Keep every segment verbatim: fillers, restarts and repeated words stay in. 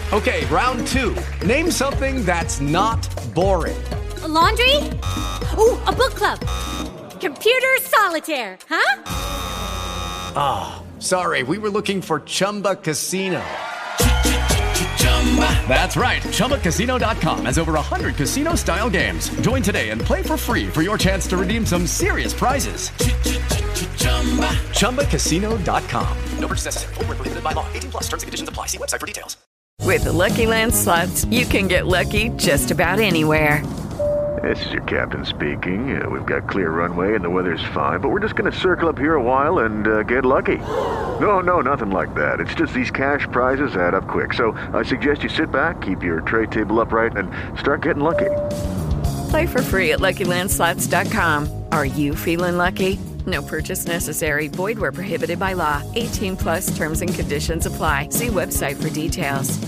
Okay, round two. Name something that's not boring. A laundry? Ooh, a book club. Computer solitaire, huh? Ah, oh, sorry, we were looking for Chumba Casino. That's right, Chumba Casino dot com has over one hundred casino-style games. Join today and play for free for your chance to redeem some serious prizes. Chumba Casino dot com. No purchase necessary. Void where prohibited by law. eighteen plus terms and conditions apply. See website for details. With the Lucky Land Slots, you can get lucky just about anywhere. This is your captain speaking. Uh, we've got clear runway and the weather's fine, but we're just going to circle up here a while and uh, get lucky. No, no, nothing like that. It's just these cash prizes add up quick. So I suggest you sit back, keep your tray table upright, and start getting lucky. Play for free at Lucky Land Slots dot com. Are you feeling lucky? No purchase necessary. Void where prohibited by law. eighteen plus terms and conditions apply. See website for details.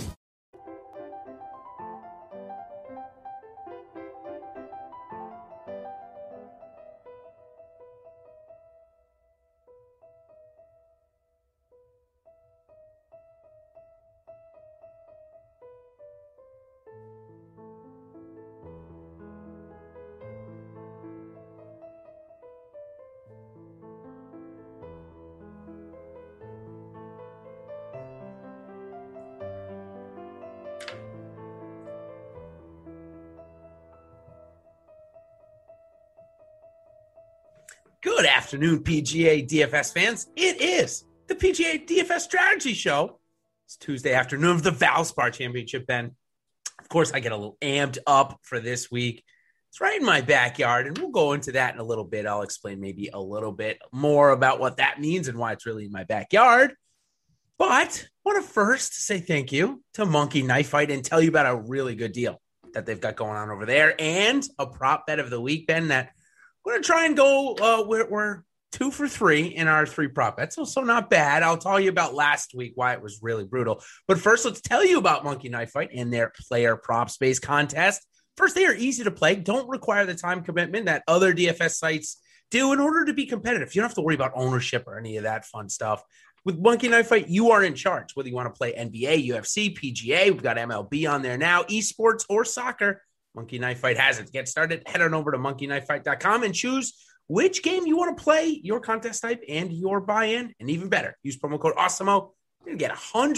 Good afternoon, P G A D F S fans. It is the P G A D F S Strategy Show. It's Tuesday afternoon of the Valspar Championship, Ben. Of course, I get a little amped up for this week. It's right in my backyard, and we'll go into that in a little bit. I'll explain maybe a little bit more about what that means and why it's really in my backyard. But I want to first say thank you to Monkey Knife Fight and tell you about a really good deal that they've got going on over there and a prop bet of the week, Ben, that we're going to try and go, uh, we're, we're two for three in our three prop bets. So, so not bad. I'll tell you about last week, why it was really brutal. But first, let's tell you about Monkey Knife Fight and their player prop space contest. First, they are easy to play, don't require the time commitment that other D F S sites do in order to be competitive. You don't have to worry about ownership or any of that fun stuff. With Monkey Knife Fight, you are in charge, whether you want to play N B A, U F C, P G A, we've got M L B on there now, esports or soccer. Monkey Knife Fight has it. To get started, head on over to monkey knife fight dot com and choose which game you want to play, your contest type, and your buy-in. And even better, use promo code AWESEMO. You're going to get a one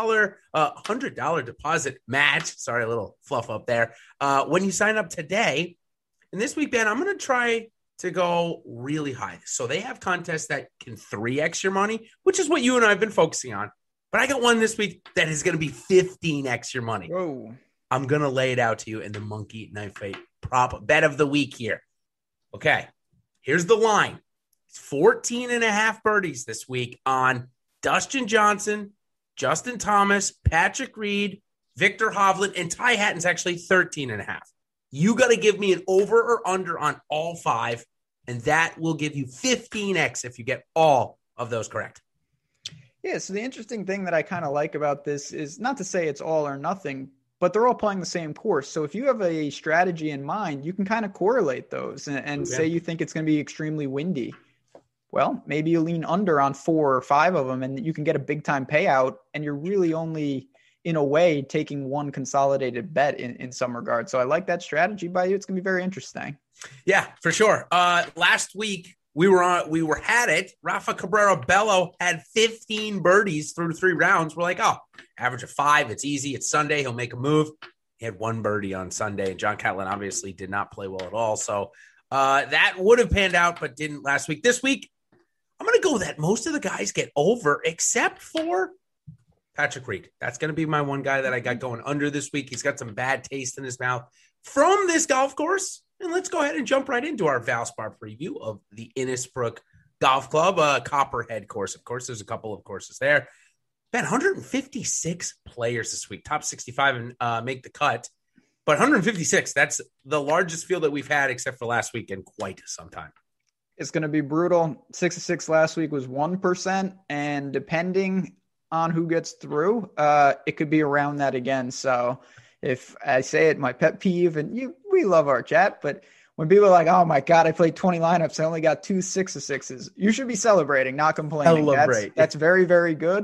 hundred dollars deposit match. Sorry, a little fluff up there. Uh, when you sign up today, and this week, Ben, I'm going to try to go really high. So they have contests that can three X your money, which is what you and I have been focusing on. But I got one this week that is going to be fifteen X your money. Whoa. I'm going to lay it out to you in the Monkey Knife Fight prop bet of the week here. Okay, here's the line. It's fourteen and a half birdies this week on Dustin Johnson, Justin Thomas, Patrick Reed, Victor Hovland, and Ty Hatton's actually thirteen and a half. You got to give me an over or under on all five, and that will give you fifteen X if you get all of those correct. Yeah, so the interesting thing that I kind of like about this is not to say it's all or nothing, but they're all playing the same course. So if you have a strategy in mind, you can kind of correlate those and, and yeah. say you think it's going to be extremely windy. Well, maybe you lean under on four or five of them and you can get a big time payout. And you're really only, in a way, taking one consolidated bet in, in some regard. So I like that strategy by you. It's going to be very interesting. Yeah, for sure. Uh, last week we were on, we were had it. Rafa Cabrera Bello had fifteen birdies through three rounds. We're like, oh, average of five. It's easy. It's Sunday. He'll make a move. He had one birdie on Sunday, and John Catlin obviously did not play well at all. So uh, that would have panned out, but didn't last week. This week, I'm going to go that most of the guys get over except for Patrick Reed. That's going to be my one guy that I got going under this week. He's got some bad taste in his mouth from this golf course. And let's go ahead and jump right into our Valspar preview of the Innisbrook Golf Club, uh, Copperhead course. Of course, there's a couple of courses there. Ben, one hundred fifty-six players this week, top sixty-five and uh, make the cut. But one hundred fifty-six, that's the largest field that we've had except for last week in quite some time. It's going to be brutal. six to six last week was one percent. And depending on who gets through, uh, it could be around that again. So if I say it, my pet peeve, and you, we love our chat, but when people are like, oh my God, I played twenty lineups, I only got two six to sixes. You should be celebrating, not complaining. Celebrate. That's, that's very, very good.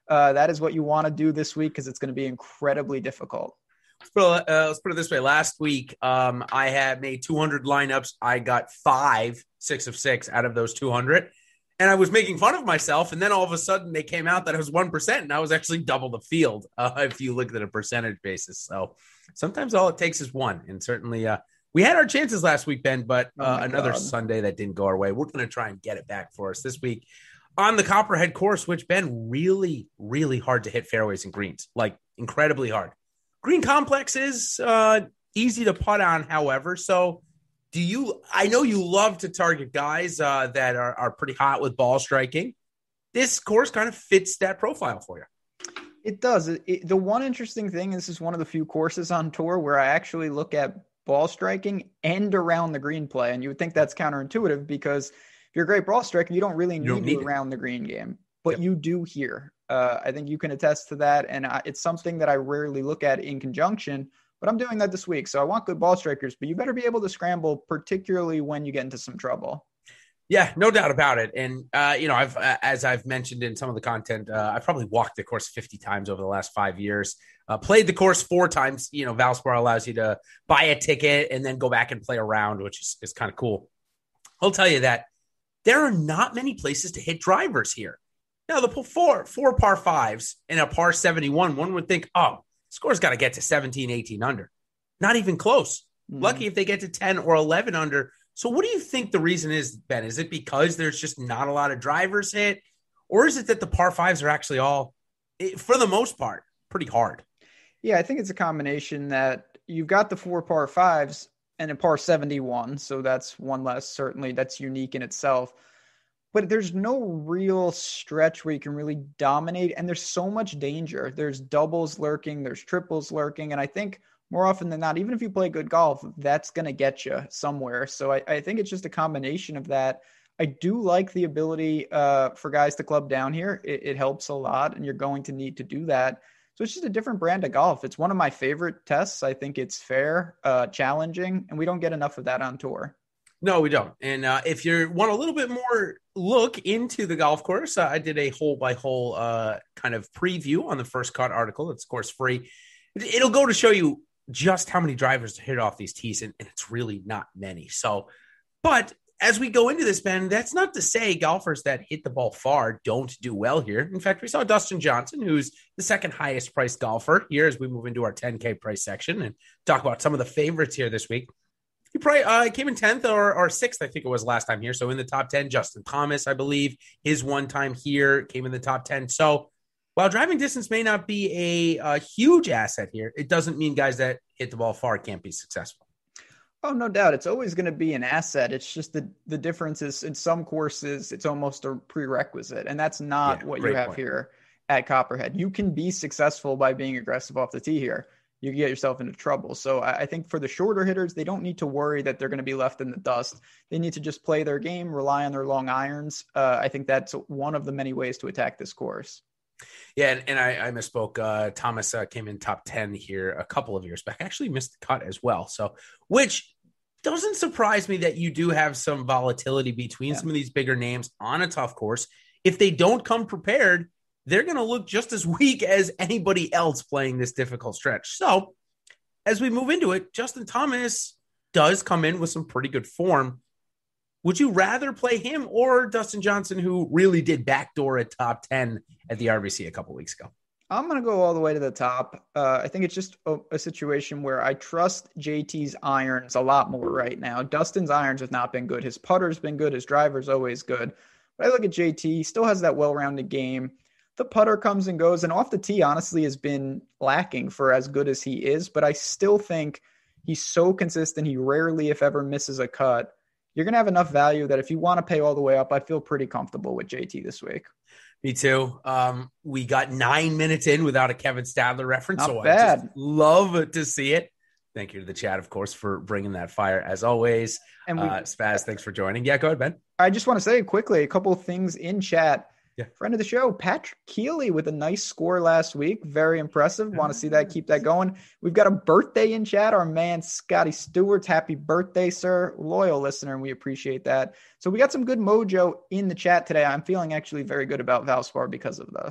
uh, that is what you want to do this week because it's going to be incredibly difficult. Let's put, it, uh, let's put it this way. Last week, um, I had made two hundred lineups. I got five, six of six out of those two hundred. And I was making fun of myself. And then all of a sudden they came out that I was one percent. And I was actually double the field uh, if you look at a percentage basis. So sometimes all it takes is one. And certainly uh, we had our chances last week, Ben, but uh, oh another God. Sunday that didn't go our way. We're going to try and get it back for us this week on the Copperhead course, which, Ben, really, really hard to hit fairways and greens, like incredibly hard. Green complex is uh, easy to putt on, however. So do you, I know you love to target guys uh, that are, are pretty hot with ball striking. This course kind of fits that profile for you. It does. It, it, the one interesting thing, this is one of the few courses on tour where I actually look at ball striking and around the green play. And you would think that's counterintuitive because if you're a great ball striker, you don't really need, don't need to around the green game, but yep. you do here. Uh, I think you can attest to that. And I, it's something that I rarely look at in conjunction, but I'm doing that this week. So I want good ball strikers, but you better be able to scramble, particularly when you get into some trouble. Yeah, no doubt about it. And, uh, you know, I've, uh, as I've mentioned in some of the content, uh, I've probably walked the course fifty times over the last five years, uh, played the course four times. You know, Valspar allows you to buy a ticket and then go back and play around, which is, is kind of cool. I'll tell you that there are not many places to hit drivers here. Now, the four, four par fives and a par seventy-one, one would think, oh, score's got to get to seventeen, eighteen under. Not even close. Mm-hmm. Lucky if they get to ten or eleven under. So what do you think the reason is, Ben? Is it because there's just not a lot of drivers hit? Or is it that the par fives are actually all, for the most part, pretty hard? Yeah, I think it's a combination that you've got the four par fives and a par seventy-one. So that's one less. Certainly that's unique in itself. But there's no real stretch where you can really dominate. And there's so much danger. There's doubles lurking. There's triples lurking. And I think more often than not, even if you play good golf, that's going to get you somewhere. So I, I think it's just a combination of that. I do like the ability uh, for guys to club down here. It, it helps a lot, and you're going to need to do that. So it's just a different brand of golf. It's one of my favorite tests. I think it's fair, uh, challenging, and we don't get enough of that on tour. No, we don't. And uh, if you want a little bit more look into the golf course, uh, I did a hole by hole uh, kind of preview on the First Cut article. It's of course free. It'll go to show you just how many drivers to hit off these tees, and, and it's really not many. So, but as we go into this, Ben, that's not to say golfers that hit the ball far don't do well here. In fact, we saw Dustin Johnson, who's the second highest priced golfer here as we move into our ten K price section and talk about some of the favorites here this week. He probably uh, came in tenth or, or sixth, I think it was last time here. So in the top ten, Justin Thomas, I believe, his one time here came in the top ten. So while driving distance may not be a, a huge asset here, it doesn't mean guys that hit the ball far can't be successful. Oh, no doubt. It's always going to be an asset. It's just the, the difference is in some courses, it's almost a prerequisite. And that's not yeah, what you have point. Here at Copperhead. You can be successful by being aggressive off the tee here. You can get yourself into trouble. So I, I think for the shorter hitters, they don't need to worry that they're going to be left in the dust. They need to just play their game, rely on their long irons. Uh, I think that's one of the many ways to attack this course. Yeah, and, and I, I misspoke. Uh, Thomas uh, came in top ten here a couple of years back. Actually missed the cut as well. So, which doesn't surprise me that you do have some volatility between yeah. some of these bigger names on a tough course. If they don't come prepared, they're going to look just as weak as anybody else playing this difficult stretch. So, as we move into it, Justin Thomas does come in with some pretty good form. Would you rather play him or Dustin Johnson, who really did backdoor a top ten at the R B C a couple weeks ago? I'm going to go all the way to the top. Uh, I think it's just a, a situation where I trust J T's irons a lot more right now. Dustin's irons have not been good. His putter's been good. His driver's always good. But I look at J T, he still has that well-rounded game. The putter comes and goes, and off the tee, honestly, has been lacking for as good as he is. But I still think he's so consistent. He rarely, if ever, misses a cut. You're going to have enough value that if you want to pay all the way up, I feel pretty comfortable with J T this week. Me too. Um, we got nine minutes in without a Kevin Stadler reference, Not so bad. I just love to see it. Thank you to the chat, of course, for bringing that fire as always. And we, uh, Spaz, thanks for joining. Yeah, go ahead, Ben. I just want to say quickly a couple of things in chat. Yeah. Friend of the show, Patrick Keeley with a nice score last week. Very impressive. Want to see that. Keep that going. We've got a birthday in chat. Our man, Scotty Stewart's happy birthday, sir. Loyal listener, and we appreciate that. So we got some good mojo in the chat today. I'm feeling actually very good about Valspar because of this.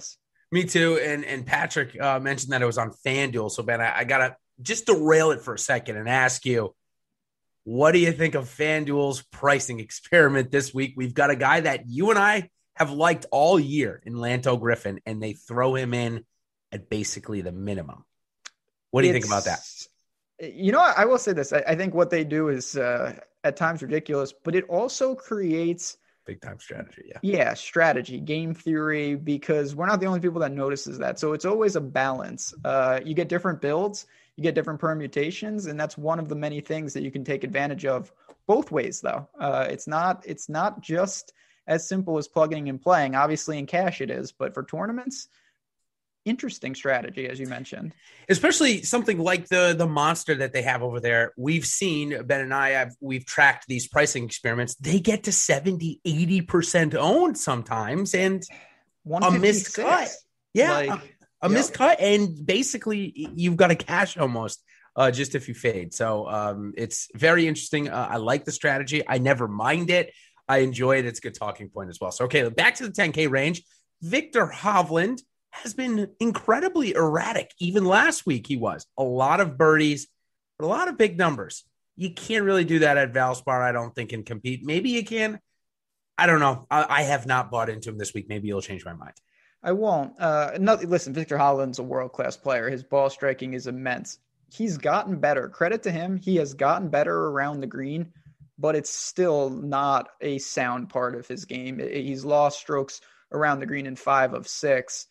Me too. And and Patrick uh, mentioned that it was on FanDuel. So, Ben, I, I got to just derail it for a second and ask you, what do you think of FanDuel's pricing experiment this week? We've got a guy that you and I have liked all year in Lanto Griffin, and they throw him in at basically the minimum. What do you it's, think about that? You know, I will say this. I, I think what they do is uh, at times ridiculous, but it also creates big time strategy. Yeah. Yeah. Strategy, game theory, because we're not the only people that notices that. So it's always a balance. Uh, you get different builds, you get different permutations, and that's one of the many things that you can take advantage of both ways though. Uh, it's not, it's not just as simple as plugging and playing. Obviously in cash it is, but for tournaments, interesting strategy, as you mentioned. Especially something like the the monster that they have over there. We've seen, Ben and I, have we've tracked these pricing experiments. They get to seventy, eighty percent owned sometimes, and a missed cut. Yeah, like, a, a yep. missed cut, and basically you've got a cash almost uh, just if you fade. So um, it's very interesting. Uh, I like the strategy. I never mind it. I enjoy it. It's a good talking point as well. So, okay, back to the ten K range. Viktor Hovland has been incredibly erratic. Even last week he was. A lot of birdies, but a lot of big numbers. You can't really do that at Valspar, I don't think, and compete. Maybe you can. I don't know. I, I have not bought into him this week. Maybe you'll change my mind. I won't. Uh, no, listen, Viktor Hovland's a world-class player. His ball striking is immense. He's gotten better. Credit to him. He has gotten better around the green, but it's still not a sound part of his game. He's lost strokes around the green in five of six.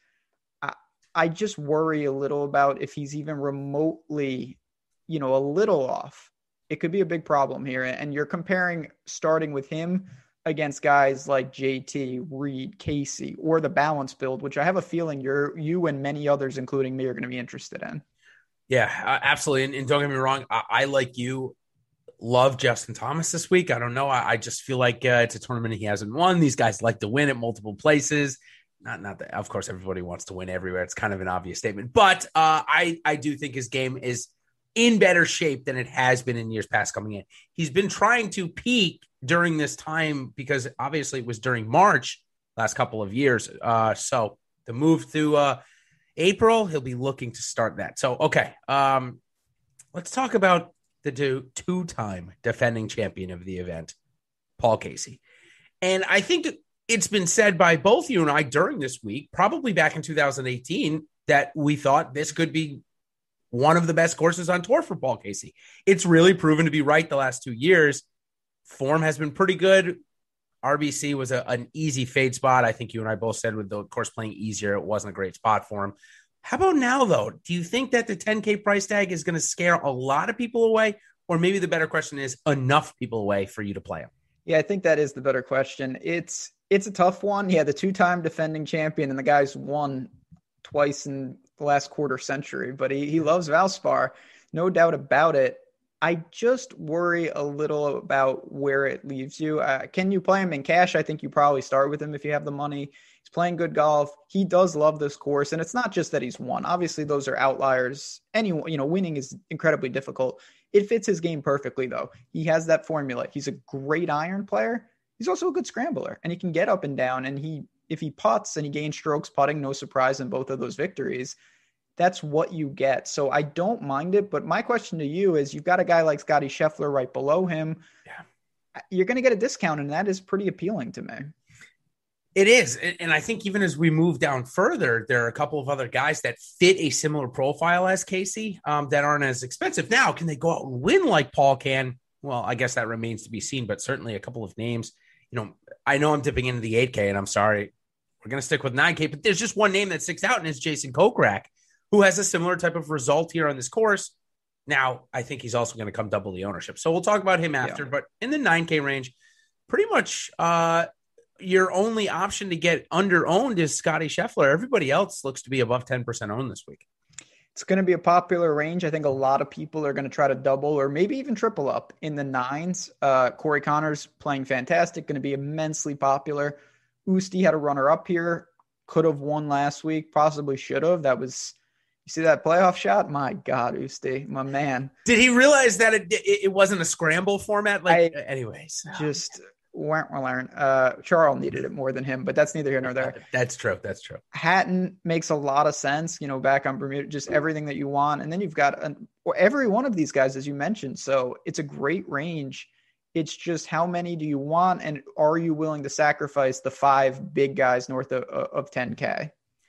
I just worry a little about if he's even remotely, you know, a little off. It could be a big problem here. And you're comparing starting with him against guys like J T, Reed, Casey, or the balance build, which I have a feeling you're you and many others, including me, are going to be interested in. Yeah, uh, absolutely. And, and don't get me wrong, I, I like you love Justin Thomas this week. I don't know. I, I just feel like uh, it's a tournament he hasn't won. These guys like to win at multiple places. Not, not that, of course, everybody wants to win everywhere. It's kind of an obvious statement, but uh, I, I do think his game is in better shape than it has been in years past coming in. He's been trying to peak during this time because obviously it was during March last couple of years. Uh, so the move to uh, April, he'll be looking to start that. So, okay, um, let's talk about the two, two-time defending champion of the event, Paul Casey. And I think that it's been said by both you and I during this week, probably back in two thousand eighteen, that we thought this could be one of the best courses on tour for Paul Casey. It's really proven to be right the last two years. Form has been pretty good. R B C was a, an easy fade spot. I think you and I both said with the course playing easier, it wasn't a great spot for him. How about now, though? Do you think that the ten K price tag is going to scare a lot of people away? Or maybe the better question is enough people away for you to play him? Yeah, I think that is the better question. It's It's a tough one. Yeah, the two-time defending champion, and the guy's won twice in the last quarter century, but he, he loves Valspar, no doubt about it. I just worry a little about where it leaves you. Uh, can you play him in cash? I think you probably start with him if you have the money. He's playing good golf. He does love this course, and it's not just that he's won. Obviously, those are outliers. Anyone, you know, winning is incredibly difficult. It fits his game perfectly, though. He has that formula. He's a great iron player. He's also a good scrambler, and he can get up and down. And he, if he putts and he gains strokes putting, no surprise in both of those victories, that's what you get. So I don't mind it. But my question to you is, you've got a guy like Scottie Scheffler right below him. Yeah. You're going to get a discount, and that is pretty appealing to me. It is. And I think even as we move down further, there are a couple of other guys that fit a similar profile as Casey um, that aren't as expensive. Now, can they go out and win like Paul can? Well, I guess that remains to be seen, but certainly a couple of names. You know, I know I'm dipping into the eight K, and I'm sorry, we're going to stick with nine K, but there's just one name that sticks out, and it's Jason Kokrak, who has a similar type of result here on this course. Now, I think he's also going to come double the ownership. So we'll talk about him after, yeah. But in the nine K range, pretty much uh, your only option to get under-owned is Scottie Scheffler. Everybody else looks to be above ten percent owned this week. It's going to be a popular range. I think a lot of people are going to try to double or maybe even triple up in the nines. Uh, Corey Connors playing fantastic, going to be immensely popular. Usti had a runner up here, could have won last week, possibly should have. That was, you see that playoff shot? My God, Usti, my man. Did he realize that it it, it wasn't a scramble format? Like, I, anyways, just weren't learn. Uh, Charles needed it more than him, but that's neither here nor there. That's true. That's true. Hatton makes a lot of sense, you know, back on Bermuda, just everything that you want. And then you've got an, every one of these guys, as you mentioned. So it's a great range. It's just how many do you want? And are you willing to sacrifice the five big guys north of, of ten K?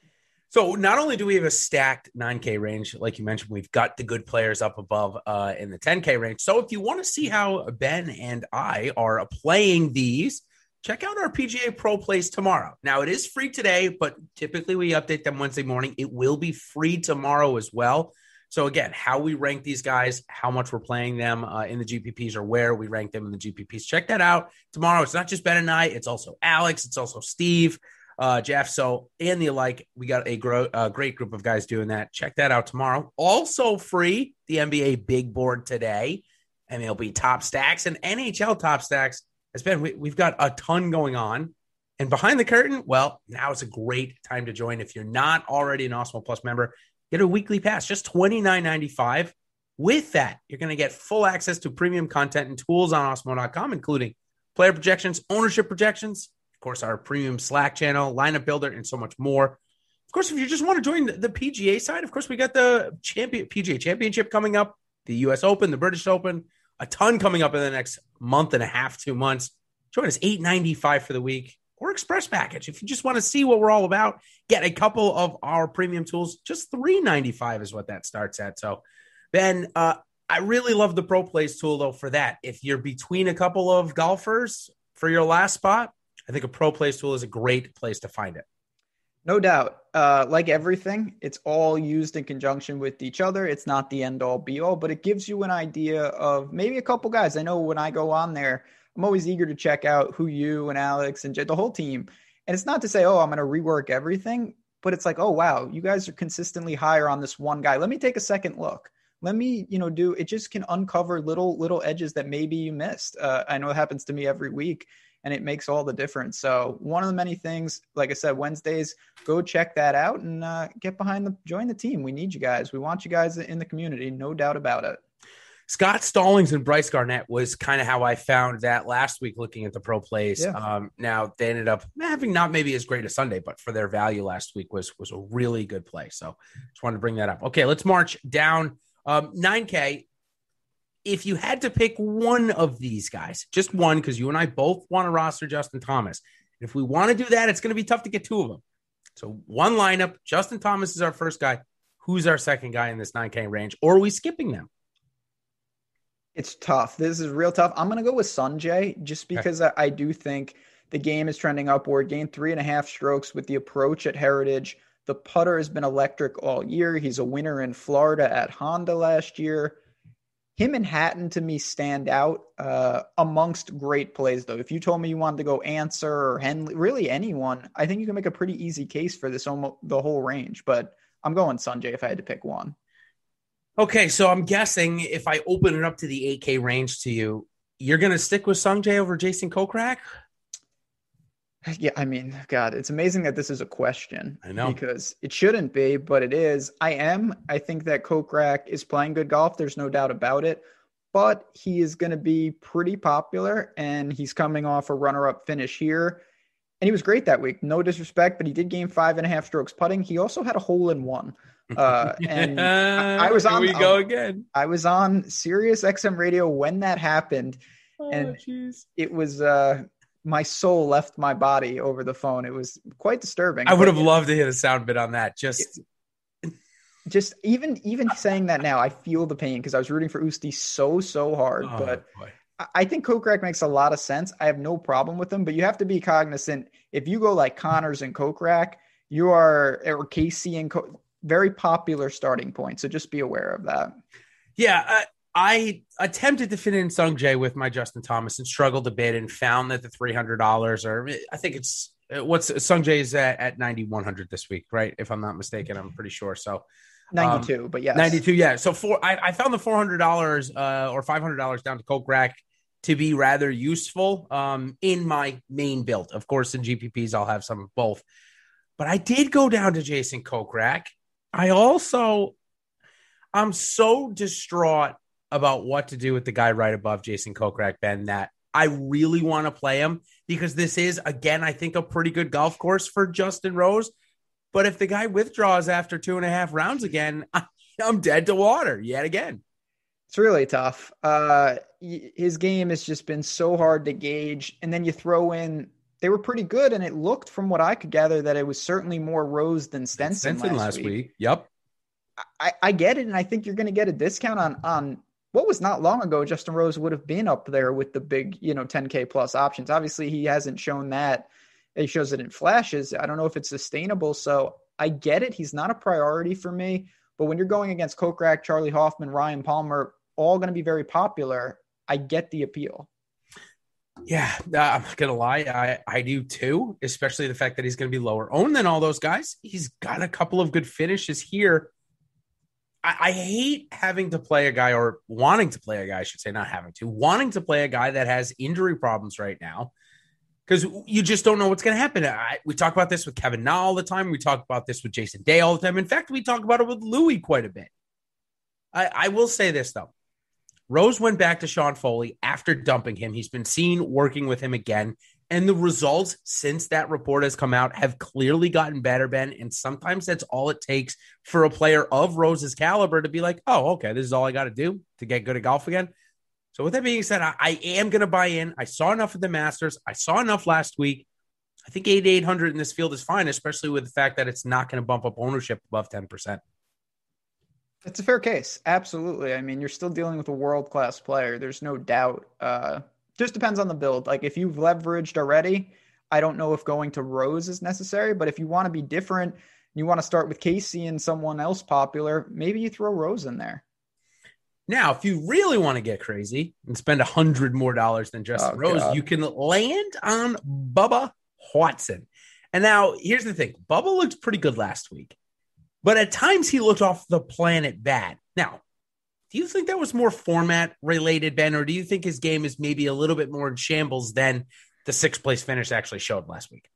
So not only do we have a stacked nine K range, like you mentioned, we've got the good players up above uh, in the ten K range. So if you want to see how Ben and I are playing these, check out our P G A Pro Plays tomorrow. Now, it is free today, but typically we update them Wednesday morning. It will be free tomorrow as well. So again, how we rank these guys, how much we're playing them uh, in the G P Ps or where we rank them in the G P Ps. Check that out tomorrow. It's not just Ben and I. It's also Alex. It's also Steve. Uh, Jeff, so and the alike, we got a, gro- a great group of guys doing that. Check that out tomorrow. Also free, the N B A Big Board today, M L B Top Stacks and N H L Top Stacks. Has been we, we've got a ton going on, and behind the curtain, well, now is a great time to join. If you're not already an Awesemo Plus member, get a weekly pass, just twenty-nine ninety-five. With that, you're going to get full access to premium content and tools on Awesemo dot com, including player projections, ownership projections. Of course, our premium Slack channel, lineup builder, and so much more. Of course, if you just want to join the, the P G A side, of course, we got the champion P G A Championship coming up, the U S Open, the British Open, a ton coming up in the next month and a half, two months. Join us eight ninety-five for the week or express package. If you just want to see what we're all about, get a couple of our premium tools. Just three ninety-five is what that starts at. So, Ben, uh, I really love the Pro Plays tool, though, for that. If you're between a couple of golfers for your last spot, I think a Pro Plays tool is a great place to find it. No doubt. Uh, like everything, it's all used in conjunction with each other. It's not the end all be all, but it gives you an idea of maybe a couple guys. I know when I go on there, I'm always eager to check out who you and Alex and the whole team. And it's not to say, oh, I'm going to rework everything, but it's like, oh, wow, you guys are consistently higher on this one guy. Let me take a second look. Let me, you know, do it just can uncover little, little edges that maybe you missed. Uh, I know it happens to me every week. And it makes all the difference. So one of the many things, like I said, Wednesdays, go check that out and uh, get behind the, join the team. We need you guys. We want you guys in the community. No doubt about it. Scott Stallings and Bryce Garnett was kind of how I found that last week looking at the Pro Plays. Yeah. Um, now they ended up having not maybe as great a Sunday, but for their value last week was, was a really good play. So just wanted to bring that up. Okay, let's march down um, nine K. If you had to pick one of these guys, just one, because you and I both want to roster Justin Thomas. If we want to do that, it's going to be tough to get two of them. So one lineup, Justin Thomas is our first guy. Who's our second guy in this nine K range? Or are we skipping them? It's tough. This is real tough. I'm going to go with Sungjae just because okay. I, I do think the game is trending upward. Gained three and a half strokes with the approach at Heritage. The putter has been electric all year. He's a winner in Florida at Honda last year. Him and Hatton, to me, stand out uh, amongst great plays, though. If you told me you wanted to go Answer or Henley, really anyone, I think you can make a pretty easy case for this almost the whole range. But I'm going Sungjae if I had to pick one. Okay, so I'm guessing if I open it up to the eight K range to you, you're going to stick with Sungjae over Jason Kokrak? Yeah, I mean, God, it's amazing that this is a question. I know. Because it shouldn't be, but it is. I am. I think that Kokrak is playing good golf. There's no doubt about it. But he is going to be pretty popular, and he's coming off a runner-up finish here. And he was great that week. No disrespect, but he did gain five and a half strokes putting. He also had a hole-in-one. Uh, and I, I was on. Here we go again. I was on Sirius X M radio when that happened. Oh, and geez. It was... Uh, my soul left my body over the phone. It was quite disturbing. I would have loved to hear the sound bit on that. Just, just even, even saying that now, I feel the pain because I was rooting for Usti so, so hard, oh, but boy. I think Kokrak makes a lot of sense. I have no problem with him, but you have to be cognizant. If you go like Connors and Kokrak, you are, or Casey and Co- very popular starting point. So just be aware of that. Yeah. Uh, I attempted to fit in Sungjae with my Justin Thomas and struggled a bit and found that the three hundred dollars or I think it's what's Sungjae's at, at ninety-one hundred this week, right? If I'm not mistaken, I'm pretty sure. So ninety-two, um, but yes, ninety-two. Yeah. So for, I, I found the four hundred dollars uh, or five hundred dollars down to Kokrak to be rather useful um, in my main build. Of course, in G P Ps, I'll have some of both, but I did go down to Jason Kokrak. I also, I'm so distraught about what to do with the guy right above Jason Kokrak, Ben, that I really want to play him because this is, again, I think a pretty good golf course for Justin Rose. But if the guy withdraws after two and a half rounds again, I'm dead to water yet again. It's really tough. Uh, his game has just been so hard to gauge. And then you throw in, they were pretty good. And it looked from what I could gather that it was certainly more Rose than Stenson, Stenson last, last week. week. Yep. I, I get it. And I think you're going to get a discount on, on what was not long ago. Justin Rose would have been up there with the big, you know, ten K plus options. Obviously he hasn't shown that. He shows it in flashes. I don't know if it's sustainable. So I get it. He's not a priority for me. But when you're going against Kokrak, Charlie Hoffman, Ryan Palmer, all going to be very popular, I get the appeal. Yeah, uh, I'm not going to lie. I, I do too, especially the fact that he's going to be lower owned than all those guys. He's got a couple of good finishes here. I, I hate having to play a guy or wanting to play a guy, I should say, not having to, wanting to play a guy that has injury problems right now. Because you just don't know what's going to happen. I, we talk about this with Kevin Na all the time. We talk about this with Jason Day all the time. In fact, we talk about it with Louis quite a bit. I, I will say this, though. Rose went back to Sean Foley after dumping him. He's been seen working with him again. And the results since that report has come out have clearly gotten better, Ben. And sometimes that's all it takes for a player of Rose's caliber to be like, oh, okay, this is all I got to do to get good at golf again. So with that being said, I, I am going to buy in. I saw enough of the Masters. I saw enough last week. I think eighty-eight hundred in this field is fine, especially with the fact that it's not going to bump up ownership above ten percent. It's a fair case. Absolutely. I mean, you're still dealing with a world-class player. There's no doubt. Uh, just depends on the build. Like if you've leveraged already, I don't know if going to Rose is necessary, but if you want to be different, you want to start with Casey and someone else popular, maybe you throw Rose in there. Now, if you really want to get crazy and spend a hundred more dollars than Justin oh, Rose, God. you can land on Bubba Watson. And now here's the thing. Bubba looked pretty good last week, but at times he looked off the planet bad. Now, do you think that was more format related, Ben, or do you think his game is maybe a little bit more in shambles than the sixth place finish actually showed last week?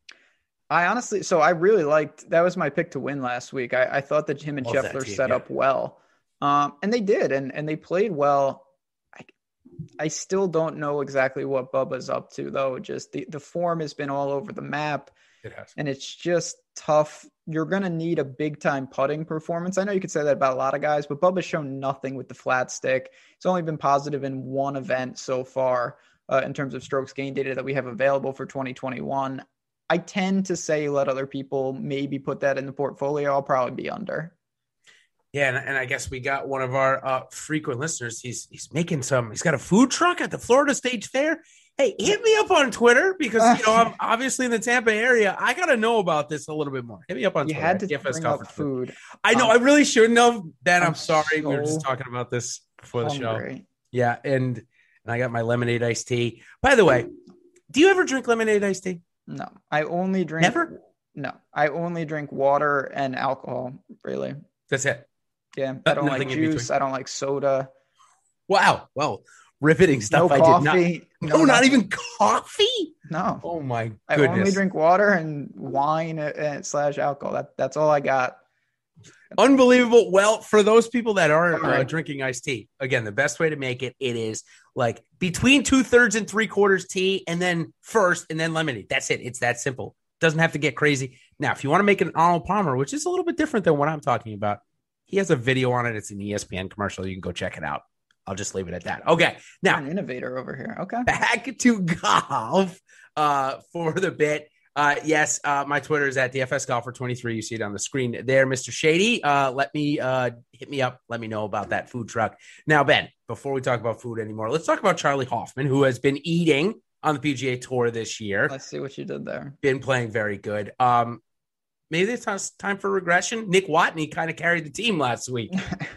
I honestly, so I really liked, that was my pick to win last week. I, I thought that him and Love Scheffler team, set yeah. up well. Um, and they did, and, and they played well. I, I still don't know exactly what Bubba's up to, though. Just the, the form has been all over the map, It has. and it's just tough. You're going to need a big-time putting performance. I know you could say that about a lot of guys, but Bubba's shown nothing with the flat stick. He's only been positive in one event so far uh, in terms of strokes gain data that we have available for twenty twenty-one. I tend to say let other people maybe put that in the portfolio. I'll probably be under. Yeah, and, and I guess we got one of our uh, frequent listeners. He's he's making some. He's got a food truck at the Florida State Fair. Hey, hit me up on Twitter because you know I'm obviously in the Tampa area. I got to know about this a little bit more. Hit me up on You Twitter. had to D F S bring Golf up for food. I know. Um, I really shouldn't have. Ben, I'm, I'm sorry. we were just so talking about this before the hungry. show. Yeah, and and I got my lemonade iced tea. By the way, do you ever drink lemonade iced tea? No, I only drink. Never? No, I only drink water and alcohol. Really. That's it. Yeah, I don't like Nothing in juice. between. I don't like soda. Wow. Well, riveting stuff. No I coffee. did not. No, no not nothing. even coffee. No. Oh my I goodness. only drink water and wine and slash alcohol. That that's all I got. Unbelievable. Well, for those people that aren't All right. uh, drinking iced tea, again, the best way to make it, it is like between two thirds and three quarters tea, and then first, and then lemonade. That's it. It's that simple. Doesn't have to get crazy. Now, if you want to make an Arnold Palmer, which is a little bit different than what I'm talking about, he has a video on it. It's an E S P N commercial. You can go check it out. I'll just leave it at that. Okay. You're Now, an innovator over here. Okay. back to golf uh, for the bit. Uh, yes, uh, my Twitter is at D F S Golfer twenty-three. You see it on the screen there, Mister Shady. Uh, let me uh, hit me up. Let me know about that food truck. Now, Ben, before we talk about food anymore, let's talk about Charlie Hoffman, who has been eating on the P G A Tour this year. Let's see what you did there. Been playing very good. Um, maybe it's time for regression. Nick Watney kind of carried the team last week.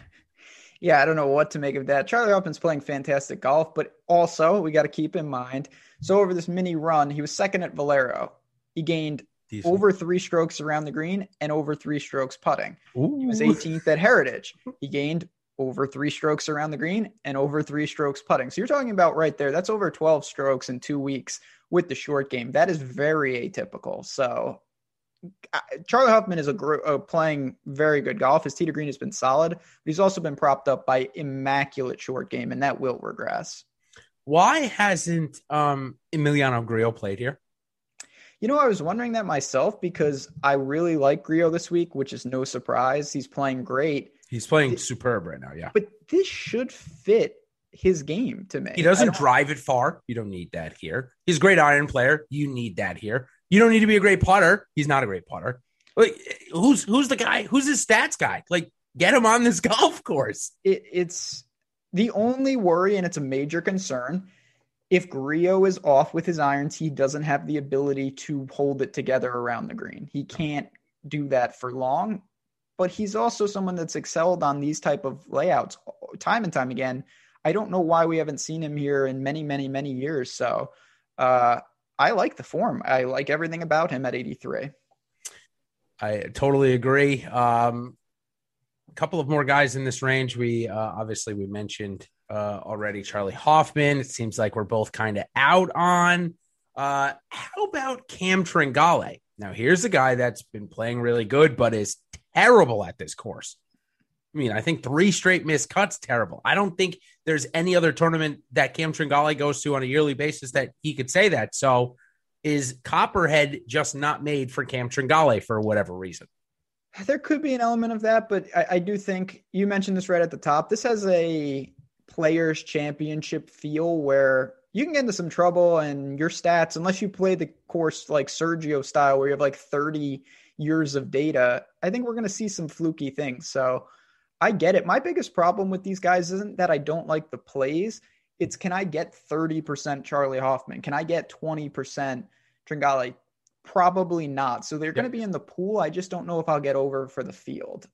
Yeah, I don't know what to make of that. Charlie Hoffman's playing fantastic golf, but also we got to keep in mind. So over this mini run, he was second at Valero. He gained Decent. over three strokes around the green and over three strokes putting. Ooh. He was eighteenth at Heritage. He gained over three strokes around the green and over three strokes putting. So you're talking about right there. That's over twelve strokes in two weeks with the short game. That is very atypical. So uh, Charlie Hoffman is a gr- uh, playing very good golf. His tee to green has been solid, but he's also been propped up by immaculate short game, and that will regress. Why hasn't um, Emiliano Grillo played here? You know, I was wondering that myself because I really like Grillo this week, which is no surprise. He's playing great. He's playing Th- superb right now, yeah. But this should fit his game to me. He doesn't drive it far. You don't need that here. He's a great iron player. You need that here. You don't need to be a great putter. He's not a great putter. Like, who's who's the guy? Who's his stats guy? Like, get him on this golf course. It, it's the only worry, and it's a major concern. If Grillo is off with his irons, he doesn't have the ability to hold it together around the green. He can't do that for long, but he's also someone that's excelled on these type of layouts time and time again. I don't know why we haven't seen him here in many, many, many years. So uh, I like the form. I like everything about him at eighty-three. I totally agree. Um, a couple of more guys in this range. We uh, obviously we mentioned uh, already Charlie Hoffman. It seems like we're both kind of out on. Uh, how about Cam Tringale? Now, here's a guy that's been playing really good, but is terrible at this course. I mean, I think three straight missed cuts, terrible. I don't think there's any other tournament that Cam Tringale goes to on a yearly basis that he could say that. So is Copperhead just not made for Cam Tringale for whatever reason? There could be an element of that, but I, I do think you mentioned this right at the top. This has a players championship feel where you can get into some trouble and your stats, unless you play the course like Sergio style, where you have like thirty years of data, I think we're going to see some fluky things. So I get it. My biggest problem with these guys isn't that I don't like the plays. It's, can I get thirty percent Charlie Hoffman? Can I get twenty percent Tringale? Probably not. So they're yep. going to be in the pool. I just don't know if I'll get over for the field.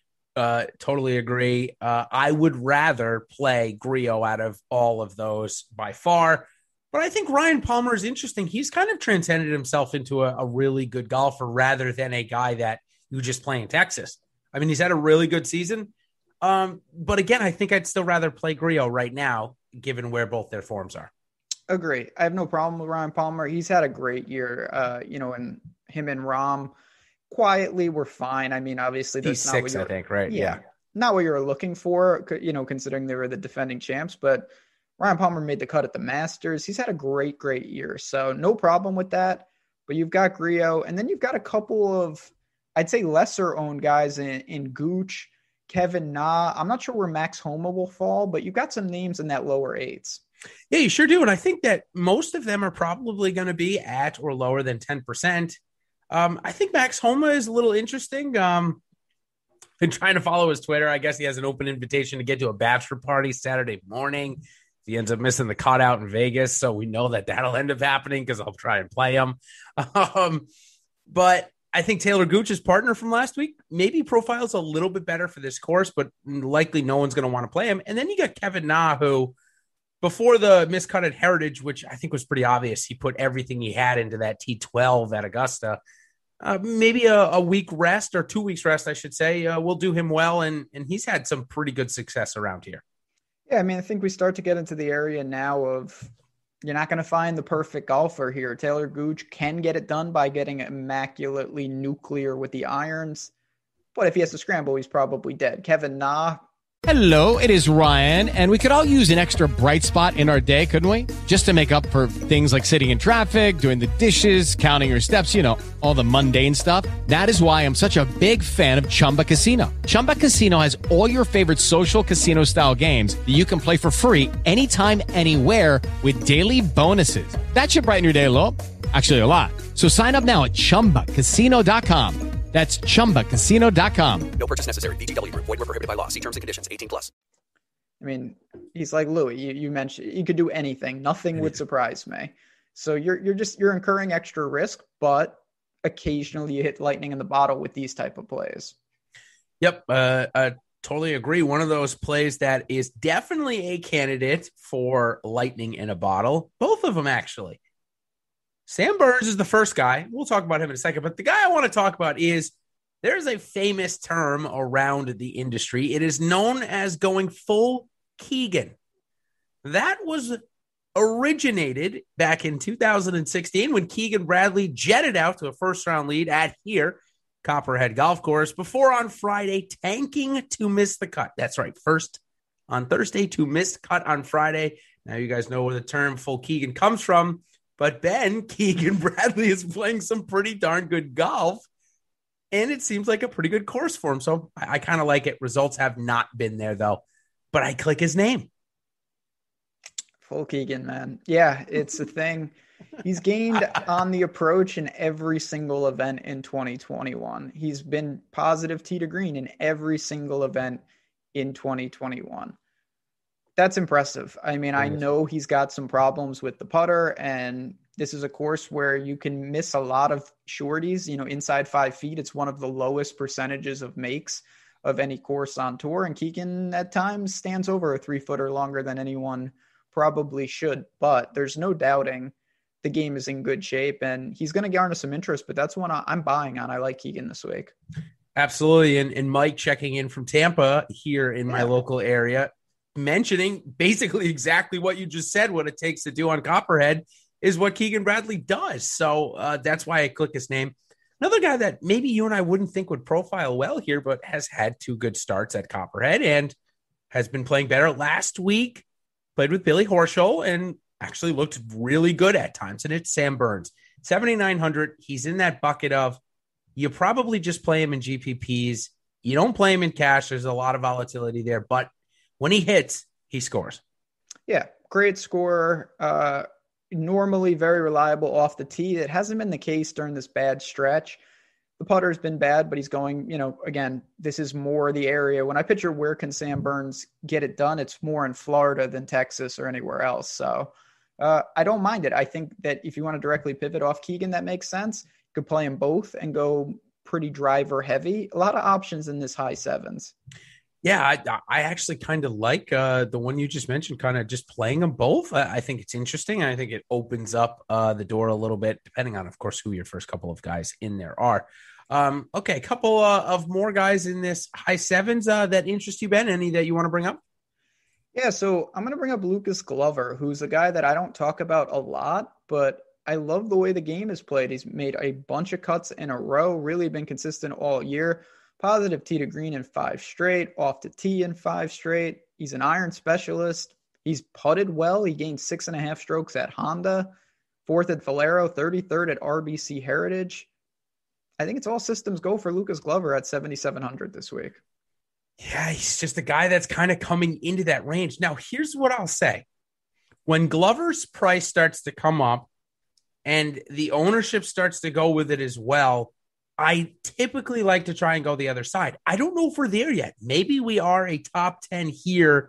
Uh, totally agree. Uh, I would rather play Grillo out of all of those by far. But I think Ryan Palmer is interesting. He's kind of transcended himself into a, a really good golfer rather than a guy that you just play in Texas. I mean, he's had a really good season. Um, but again, I think I'd still rather play Grillo right now, given where both their forms are. Agree. I have no problem with Ryan Palmer. He's had a great year. Uh, you know, and him and Rahm quietly were fine. I mean, obviously, that's he's not six, what I think, right? Yeah, yeah, not what you were looking for. You know, considering they were the defending champs. But Ryan Palmer made the cut at the Masters. He's had a great, great year. So no problem with that. But you've got Grillo, and then you've got a couple of, I'd say, lesser owned guys in, in Gooch, Kevin Na. I'm not sure where Max Homa will fall, but you've got some names in that lower eights. Yeah, you sure do. And I think that most of them are probably going to be at or lower than ten percent. Um, I think Max Homa is a little interesting. Um, been trying to follow his Twitter. I guess he has an open invitation to get to a bachelor party Saturday morning. He ends up missing the cut out in Vegas. So we know that that'll end up happening because I'll try and play him. Um, but I think Taylor Gooch's partner from last week maybe profiles a little bit better for this course, but likely no one's going to want to play him. And then you got Kevin Na, who before the miscut at Heritage, which I think was pretty obvious, he put everything he had into that T twelve at Augusta. Uh, maybe a, a week rest or two weeks rest, I should say, uh, will do him well. And, and he's had some pretty good success around here. Yeah, I mean, I think we start to get into the area now of you're not going to find the perfect golfer here. Taylor Gooch can get it done by getting immaculately nuclear with the irons. But if he has to scramble, he's probably dead. Kevin Na. Hello, it is Ryan, and we could all use an extra bright spot in our day, couldn't we? Just to make up for things like sitting in traffic, doing the dishes, counting your steps, you know, all the mundane stuff. That is why I'm such a big fan of Chumba Casino. Chumba Casino has all your favorite social casino-style games that you can play for free anytime, anywhere with daily bonuses. That should brighten your day a little. Actually, a lot. So sign up now at chumba casino dot com. That's chumba casino dot com. No purchase necessary. V G W Group. Void where prohibited by law. See terms and conditions. eighteen plus. I mean, he's like Louis. You, you mentioned he could do anything. Nothing would surprise me. So you're you're just you're incurring extra risk, but occasionally you hit lightning in the bottle with these type of plays. Yep, uh, I totally agree. One of those plays that is definitely a candidate for lightning in a bottle. Both of them, actually. Sam Burns is the first guy. We'll talk about him in a second. But the guy I want to talk about is there's a famous term around the industry. It is known as going full Keegan. That was originated back in two thousand sixteen when Keegan Bradley jetted out to a first-round lead at here, Copperhead Golf Course, before on Friday tanking to miss the cut. That's right, first on Thursday to missed cut on Friday. Now you guys know where the term full Keegan comes from. But Ben, Keegan Bradley is playing some pretty darn good golf. And it seems like a pretty good course for him. So I, I kind of like it. Results have not been there, though. But I click his name. Full Keegan, man. Yeah, it's a thing. He's gained on the approach in every single event in twenty twenty-one. He's been positive tee to green in every single event in twenty twenty-one. That's impressive. I mean, I know he's got some problems with the putter, and this is a course where you can miss a lot of shorties, you know, inside five feet. It's one of the lowest percentages of makes of any course on tour. And Keegan at times stands over a three footer longer than anyone probably should. But there's no doubting the game is in good shape and he's going to garner some interest, but that's one I'm buying on. I like Keegan this week. Absolutely. And, and Mike checking in from Tampa here in my yeah. local area, mentioning basically exactly what you just said, what it takes to do on Copperhead is what Keegan Bradley does. So uh, that's why I click his name. Another guy that maybe you and I wouldn't think would profile well here, but has had two good starts at Copperhead and has been playing better. Last week, played with Billy Horschel and actually looked really good at times. And it's Sam Burns, seventy-nine hundred. He's in that bucket of you probably just play him in G P Ps. You don't play him in cash. There's a lot of volatility there, but when he hits, he scores. Yeah, great scorer. Uh, normally very reliable off the tee. It hasn't been the case during this bad stretch. The putter's been bad, but he's going, you know, again, this is more the area. When I picture where can Sam Burns get it done, it's more in Florida than Texas or anywhere else. So uh, I don't mind it. I think that if you want to directly pivot off Keegan, that makes sense. You could play them both and go pretty driver heavy. A lot of options in this high sevens. Yeah, I, I actually kind of like uh, the one you just mentioned, kind of just playing them both. I, I think it's interesting. And I think it opens up uh, the door a little bit, depending on, of course, who your first couple of guys in there are. Um, okay, a couple uh, of more guys in this high sevens uh, that interest you, Ben. Any that you want to bring up? Yeah, so I'm going to bring up Lucas Glover, who's a guy that I don't talk about a lot, but I love the way the game is played. He's made a bunch of cuts in a row, really been consistent all year. Positive tee to green in five straight, off to tee in five straight. He's an iron specialist. He's putted well. He gained six and a half strokes at Honda, fourth at Valero, thirty-third at R B C Heritage. I think it's all systems go for Lucas Glover at seventy-seven hundred this week. Yeah, he's just a guy that's kind of coming into that range. Now, here's what I'll say. When Glover's price starts to come up and the ownership starts to go with it as well, I typically like to try and go the other side. I don't know if we're there yet. Maybe we are a top ten here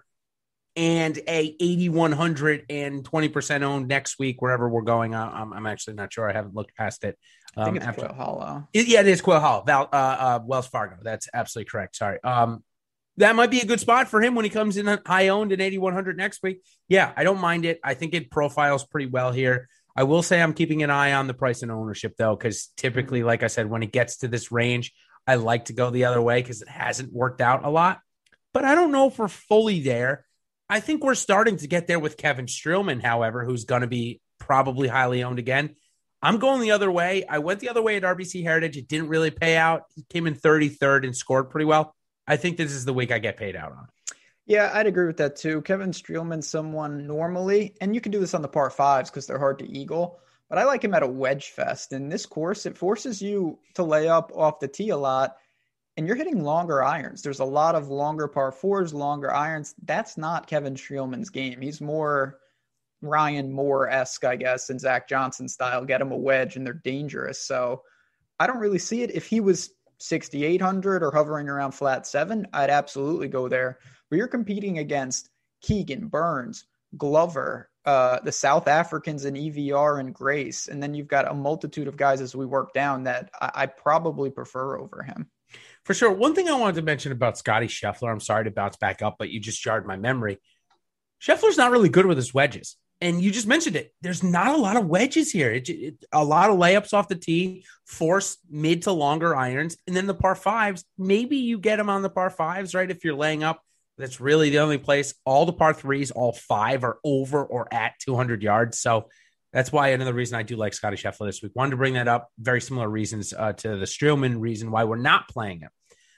and a eighty-one hundred and twenty percent owned next week, wherever we're going. I'm, I'm actually not sure. I haven't looked past it. Um, I think it's after, Quail Hollow. It, yeah, it is Quail Hollow. Val, uh, uh, Wells Fargo. That's absolutely correct. Sorry. Um, that might be a good spot for him when he comes in high owned and eighty-one hundred next week. Yeah, I don't mind it. I think it profiles pretty well here. I will say I'm keeping an eye on the price and ownership, though, because typically, like I said, when it gets to this range, I like to go the other way because it hasn't worked out a lot. But I don't know if we're fully there. I think we're starting to get there with Kevin Streelman, however, who's going to be probably highly owned again. I'm going the other way. I went the other way at R B C Heritage. It didn't really pay out. He came in thirty-third and scored pretty well. I think this is the week I get paid out on. Yeah, I'd agree with that too. Kevin Streelman, someone normally, and you can do this on the par fives because they're hard to eagle, but I like him at a wedge fest. In this course, it forces you to lay up off the tee a lot, and you're hitting longer irons. There's a lot of longer par fours, longer irons. That's not Kevin Streelman's game. He's more Ryan Moore-esque, I guess, in Zach Johnson style. Get him a wedge, and they're dangerous. So I don't really see it. If he was sixty-eight hundred or hovering around flat seven, I'd absolutely go there. But you're competing against Keegan, Burns, Glover, uh, the South Africans in E V R and Grace. And then you've got a multitude of guys as we work down that I, I probably prefer over him. For sure. One thing I wanted to mention about Scotty Scheffler, I'm sorry to bounce back up, but you just jarred my memory. Scheffler's not really good with his wedges. And you just mentioned it. There's not a lot of wedges here. It, it, a lot of layups off the tee, force mid to longer irons. And then the par fives, maybe you get them on the par fives, right? If you're laying up. That's really the only place. All the par threes, all five are over or at two hundred yards. So that's why another reason I do like Scotty Scheffler this week. Wanted to bring that up. Very similar reasons uh, to the Streelman reason why we're not playing him.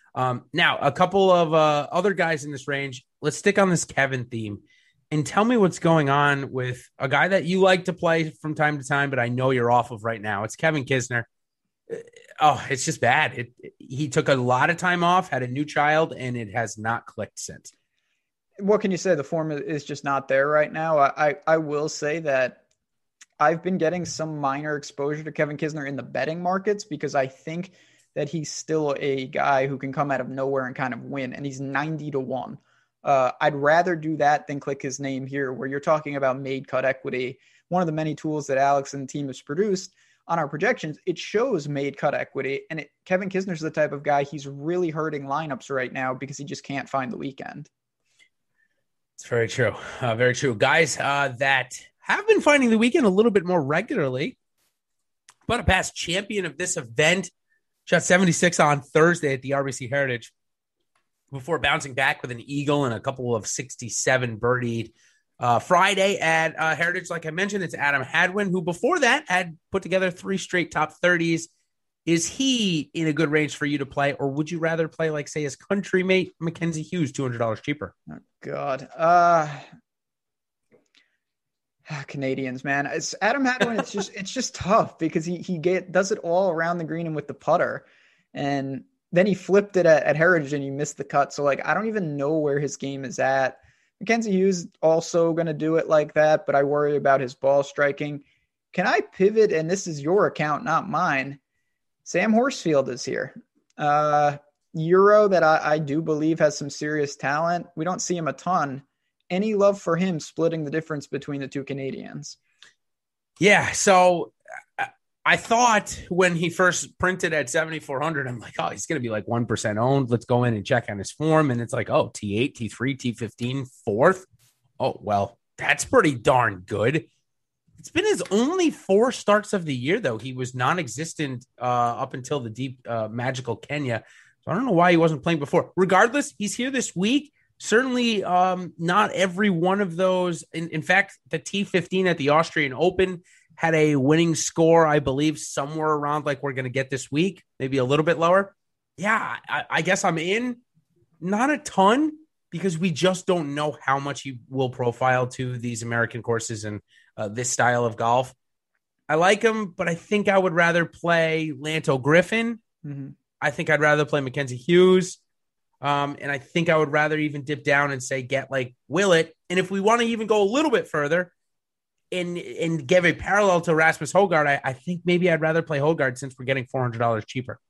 Um, now, a couple of uh, other guys in this range. Let's stick on this Kevin theme and tell me what's going on with a guy that you like to play from time to time, but I know you're off of right now. It's Kevin Kisner. Oh, it's just bad. It, it, he took a lot of time off, had a new child, and it has not clicked since. What can you say? The form is just not there right now. I, I, I will say that I've been getting some minor exposure to Kevin Kisner in the betting markets because I think that he's still a guy who can come out of nowhere and kind of win, and he's ninety to one. Uh, I'd rather do that than click his name here, where you're talking about made cut equity. One of the many tools that Alex and the team has produced on our projections, it shows made cut equity, and it, Kevin Kisner's the type of guy, he's really hurting lineups right now because he just can't find the weekend. It's very true. Uh, very true. Guys uh, that have been finding the weekend a little bit more regularly, but a past champion of this event, shot seventy-six on Thursday at the R B C Heritage before bouncing back with an eagle and a couple of sixty-seven birdied. Uh, Friday at uh, Heritage, like I mentioned, it's Adam Hadwin, who before that had put together three straight top thirties. Is he in a good range for you to play, or would you rather play, like, say, his country mate, Mackenzie Hughes, two hundred dollars cheaper? Oh, God. Uh, Canadians, man. It's Adam Hadwin. It's just it's just tough because he he get, does it all around the green and with the putter. And then he flipped it at, at Heritage and he missed the cut. So, like, I don't even know where his game is at. Mackenzie Hughes also going to do it like that, but I worry about his ball striking. Can I pivot? And this is your account, not mine. Sam Horsfield is here. Uh, Euro that I, I do believe has some serious talent. We don't see him a ton. Any love for him splitting the difference between the two Canadians? Yeah, so I thought when he first printed at seventy-four hundred, I'm like, oh, he's going to be like one percent owned. Let's go in and check on his form. And it's like, oh, T eight, T three, T fifteen, fourth. Oh, well, that's pretty darn good. It's been his only four starts of the year, though. He was non-existent uh, up until the deep uh, magical Kenya. So I don't know why he wasn't playing before. Regardless, he's here this week. Certainly um, not every one of those. In, in fact, the T fifteen at the Austrian Open had a winning score, I believe, somewhere around like we're going to get this week, maybe a little bit lower. Yeah, I, I guess I'm in. Not a ton, because we just don't know how much he will profile to these American courses and uh, this style of golf. I like him, but I think I would rather play Lanto Griffin. Mm-hmm. I think I'd rather play Mackenzie Hughes. Um, and I think I would rather even dip down and say, get like Willett. And if we want to even go a little bit further and, and give a parallel to Rasmus Højgaard, I, I think maybe I'd rather play Højgaard since we're getting four hundred dollars cheaper.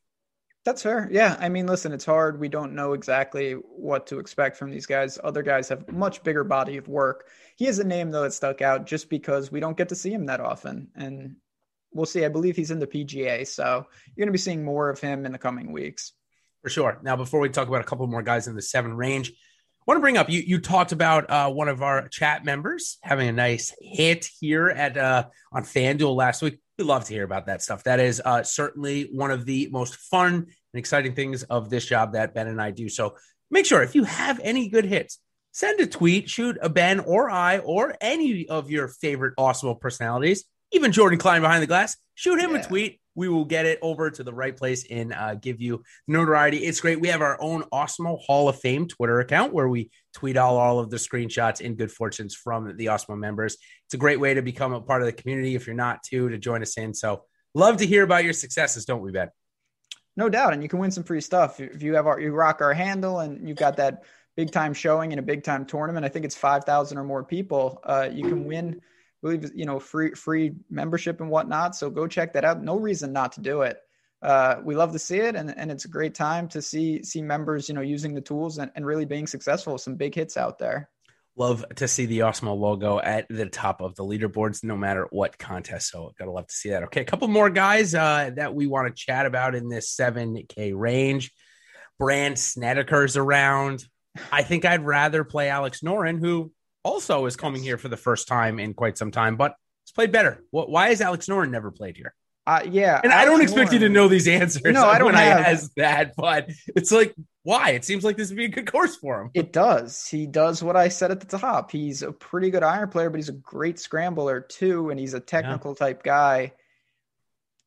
That's fair. Yeah. I mean, listen, it's hard. We don't know exactly what to expect from these guys. Other guys have much bigger body of work. He is a name, though, that stuck out just because we don't get to see him that often. And we'll see. I believe he's in the P G A. So you're going to be seeing more of him in the coming weeks. For sure. Now, before we talk about a couple more guys in the seven range, I want to bring up, you you talked about uh, one of our chat members having a nice hit here at uh, on FanDuel last week. We love to hear about that stuff. That is uh, certainly one of the most fun and exciting things of this job that Ben and I do. So make sure if you have any good hits, send a tweet, shoot a Ben or I or any of your favorite Awesemo personalities, even Jordan Klein behind the glass, shoot him yeah. a tweet. We will get it over to the right place and uh, give you notoriety. It's great. We have our own Awesemo Hall of Fame Twitter account where we tweet all, all of the screenshots and good fortunes from the Awesemo members. It's a great way to become a part of the community if you're not too, to join us in. So love to hear about your successes, don't we, Ben? No doubt. And you can win some free stuff. If you have our, you rock our handle and you've got that big time showing in a big time tournament, I think it's five thousand or more people, uh, you can win believe, you know, free, free membership and whatnot. So go check that out. No reason not to do it. Uh, we love to see it. And, and it's a great time to see, see members, you know, using the tools and, and really being successful. Some big hits out there. Love to see the Awesemo logo at the top of the leaderboards, no matter what contest. So gotta love to see that. Okay. A couple more guys uh, that we want to chat about in this seven K range. Brandt Snedeker's around. I think I'd rather play Alex Noren, who also is coming here for the first time in quite some time, but it's played better. Why has Alex Noren never played here? Uh, yeah. And Alex I don't expect Noren. you to know these answers. No, I don't when have. I ask that, but it's like, why? It seems like this would be a good course for him. It does. He does what I said at the top. He's a pretty good iron player, but he's a great scrambler too. And he's a technical yeah. type guy.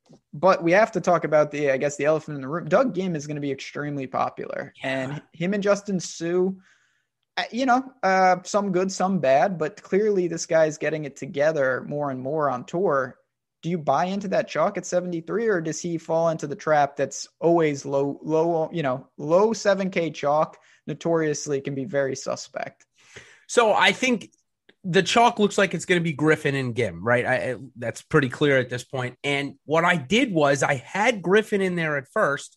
But we have to talk about the, I guess, the elephant in the room. Doug Ghim is going to be extremely popular. Yeah. And him and Justin Suh, you know, uh, some good, some bad, but clearly this guy's getting it together more and more on tour. Do you buy into that chalk at seventy-three, or does he fall into the trap that's always low, low, you know, low seven K chalk notoriously can be very suspect? So I think the chalk looks like it's going to be Griffin and Ghim, right? I, that's pretty clear at this point. And what I did was I had Griffin in there at first.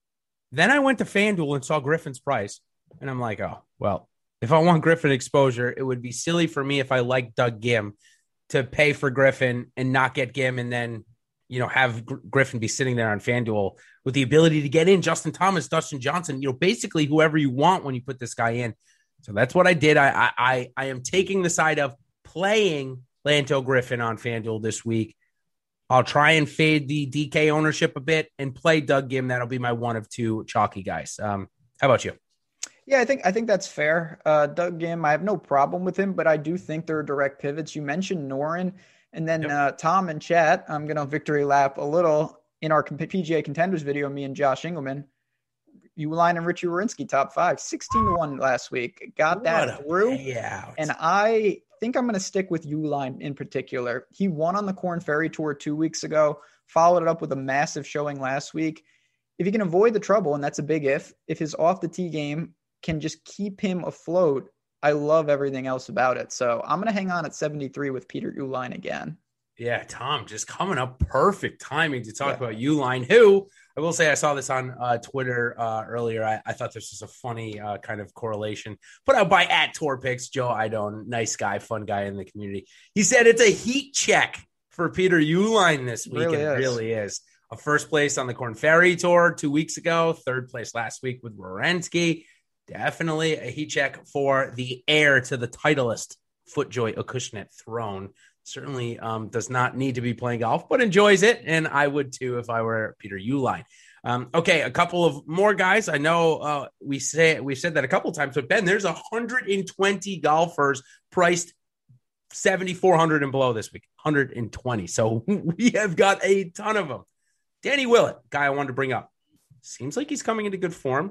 Then I went to FanDuel and saw Griffin's price. And I'm like, oh, well, if I want Griffin exposure, it would be silly for me if I like Doug Ghim to pay for Griffin and not get Ghim and then, you know, have Gr- Griffin be sitting there on FanDuel with the ability to get in Justin Thomas, Dustin Johnson, you know, basically whoever you want when you put this guy in. So that's what I did. I I I am taking the side of playing Lanto Griffin on FanDuel this week. I'll try and fade the D K ownership a bit and play Doug Ghim. That'll be my one of two chalky guys. Um, how about you? Yeah, I think I think that's fair. Uh, Doug Ghim, I have no problem with him, but I do think there are direct pivots. You mentioned Noren, and then yep. uh, Tom and chat. I'm going to victory lap a little in our P G A Contenders video, me and Josh Engelman. Uline and Richie Wierenski, top five, sixteen to one last week. Got that through. Payout. And I think I'm going to stick with Uline in particular. He won on the Korn Ferry Tour two weeks ago, followed it up with a massive showing last week. If he can avoid the trouble, and that's a big if, if his off the tee game can just keep him afloat, I love everything else about it. So I'm going to hang on at seventy-three with Peter Uline again. Yeah, Tom, just coming up perfect timing to talk yeah. about Uline, who I will say I saw this on uh, Twitter uh, earlier. I, I thought this was a funny uh, kind of correlation put out by at Tour Picks, Joe Idone, nice guy, fun guy in the community. He said it's a heat check for Peter Uline this week. Really it is. really is. A first place on the Korn Ferry Tour two weeks ago, third place last week with Wierenski. Definitely a heat check for the heir to the Titleist FootJoy Acushnet throne. Certainly um, does not need to be playing golf, but enjoys it. And I would too if I were Peter Uline. Um, okay, a couple of more guys. I know uh, we say we've said that a couple of times, but Ben, there's one hundred twenty golfers priced seventy-four hundred and below this week. one hundred twenty. So we have got a ton of them. Danny Willett, guy I wanted to bring up. Seems like he's coming into good form.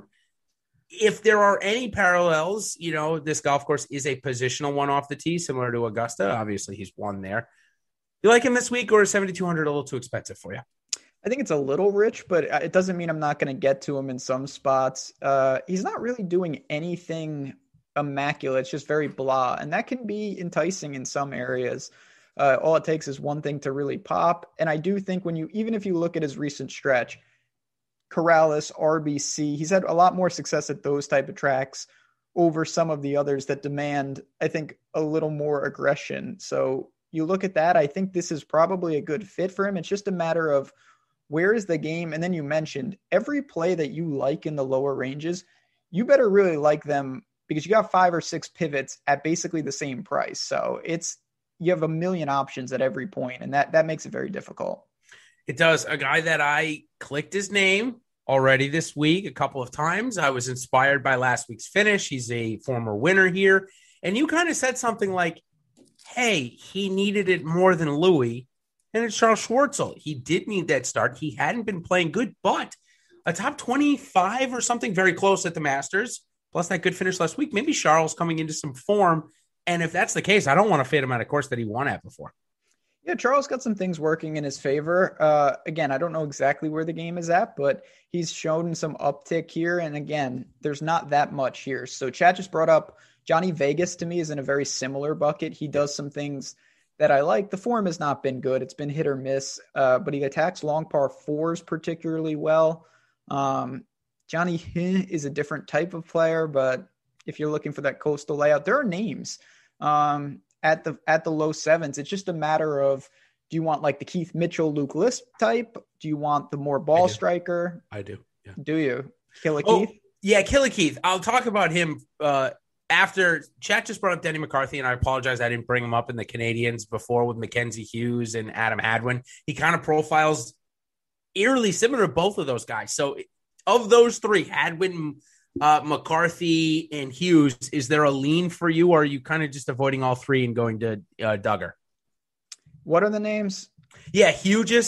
If there are any parallels, you know, this golf course is a positional one off the tee, similar to Augusta. Obviously, he's won there. You like him this week, or is seventy-two hundred a little too expensive for you? I think it's a little rich, but it doesn't mean I'm not going to get to him in some spots. Uh, he's not really doing anything immaculate. It's just very blah, and that can be enticing in some areas. Uh, all it takes is one thing to really pop. And I do think when you, even if you look at his recent stretch, Corrales, R B C, he's had a lot more success at those type of tracks over some of the others that demand, I think, a little more aggression. So you look at that, I think this is probably a good fit for him. It's just a matter of where is the game? And then you mentioned every play that you like in the lower ranges, you better really like them because you got five or six pivots at basically the same price. So it's, you have a million options at every point, and that, that makes it very difficult. It does. A guy that I clicked his name already this week a couple of times. I was inspired by last week's finish. He's a former winner here. And you kind of said something like, hey, he needed it more than Louis. And it's Charles Schwartzel. He did need that start. He hadn't been playing good, but a top twenty-five or something very close at the Masters, plus that good finish last week. Maybe Charles coming into some form. And if that's the case, I don't want to fade him out of course that he won at before. Yeah, Charles got some things working in his favor. Uh, again, I don't know exactly where the game is at, but he's shown some uptick here. And again, there's not that much here. So Chad just brought up Johnny Vegas to me is in a very similar bucket. He does some things that I like. The form has not been good. It's been hit or miss, uh, but he attacks long par fours particularly well. Um, Johnny is a different type of player, but if you're looking for that coastal layout, there are names. Um, at the at the low sevens. It's just a matter of, do you want like the Keith Mitchell, Luke Lisp type? Do you want the more ball I striker? I do. Yeah. Do you? Killer oh, Keith? Yeah, Killer Keith. I'll talk about him uh, after. Chat just brought up Denny McCarthy, and I apologize I didn't bring him up in the Canadians before with Mackenzie Hughes and Adam Hadwin. He kind of profiles eerily similar to both of those guys. So of those three, Hadwin, Uh, McCarthy and Hughes, is there a lean for you, or are you kind of just avoiding all three and going to uh, Duggar? What are the names? Yeah, Hughes,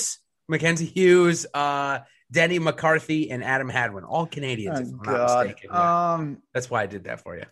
Mackenzie Hughes, uh, Denny McCarthy, and Adam Hadwin, all Canadians, Oh, if I'm God. not mistaken. Yeah. Um, That's why I did that for you.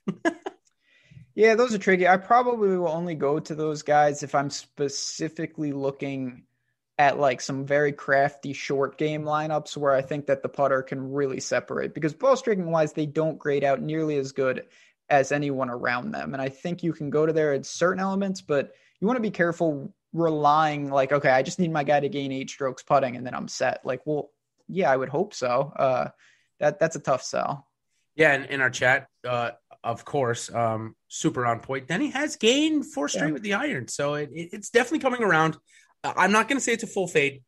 yeah, those are tricky. I probably will only go to those guys if I'm specifically looking at like some very crafty short game lineups where I think that the putter can really separate, because ball striking wise, they don't grade out nearly as good as anyone around them. And I think you can go to there at certain elements, but you want to be careful relying like, okay, I just need my guy to gain eight strokes putting and then I'm set. Like, well, yeah, I would hope so. Uh, that that's a tough sell. Yeah. And in our chat, uh, of course, um, super on point. Denny has gained four straight Yeah. with the iron. So it, it, it's definitely coming around. I'm not going to say it's a full fade.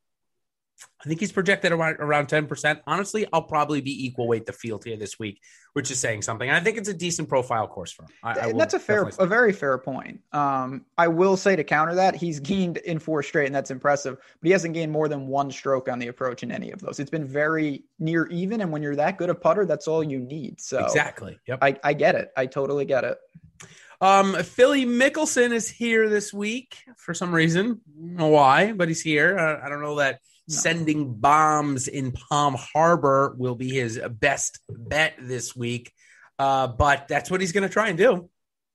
I think he's projected around, around ten percent. Honestly, I'll probably be equal weight the field here this week, which is saying something. I think it's a decent profile course for him. I, I And that's a fair, a very fair point. Um, I will say to counter that, he's gained in four straight, and that's impressive. But he hasn't gained more than one stroke on the approach in any of those. It's been very near even, and when you're that good a putter, that's all you need. So Exactly. Yep. I, I get it. I totally get it. Um, Philly Mickelson is here this week for some reason. I don't know why, but he's here. Uh, I don't know that no. sending bombs in Palm Harbor will be his best bet this week, uh, but that's what he's going to try and do.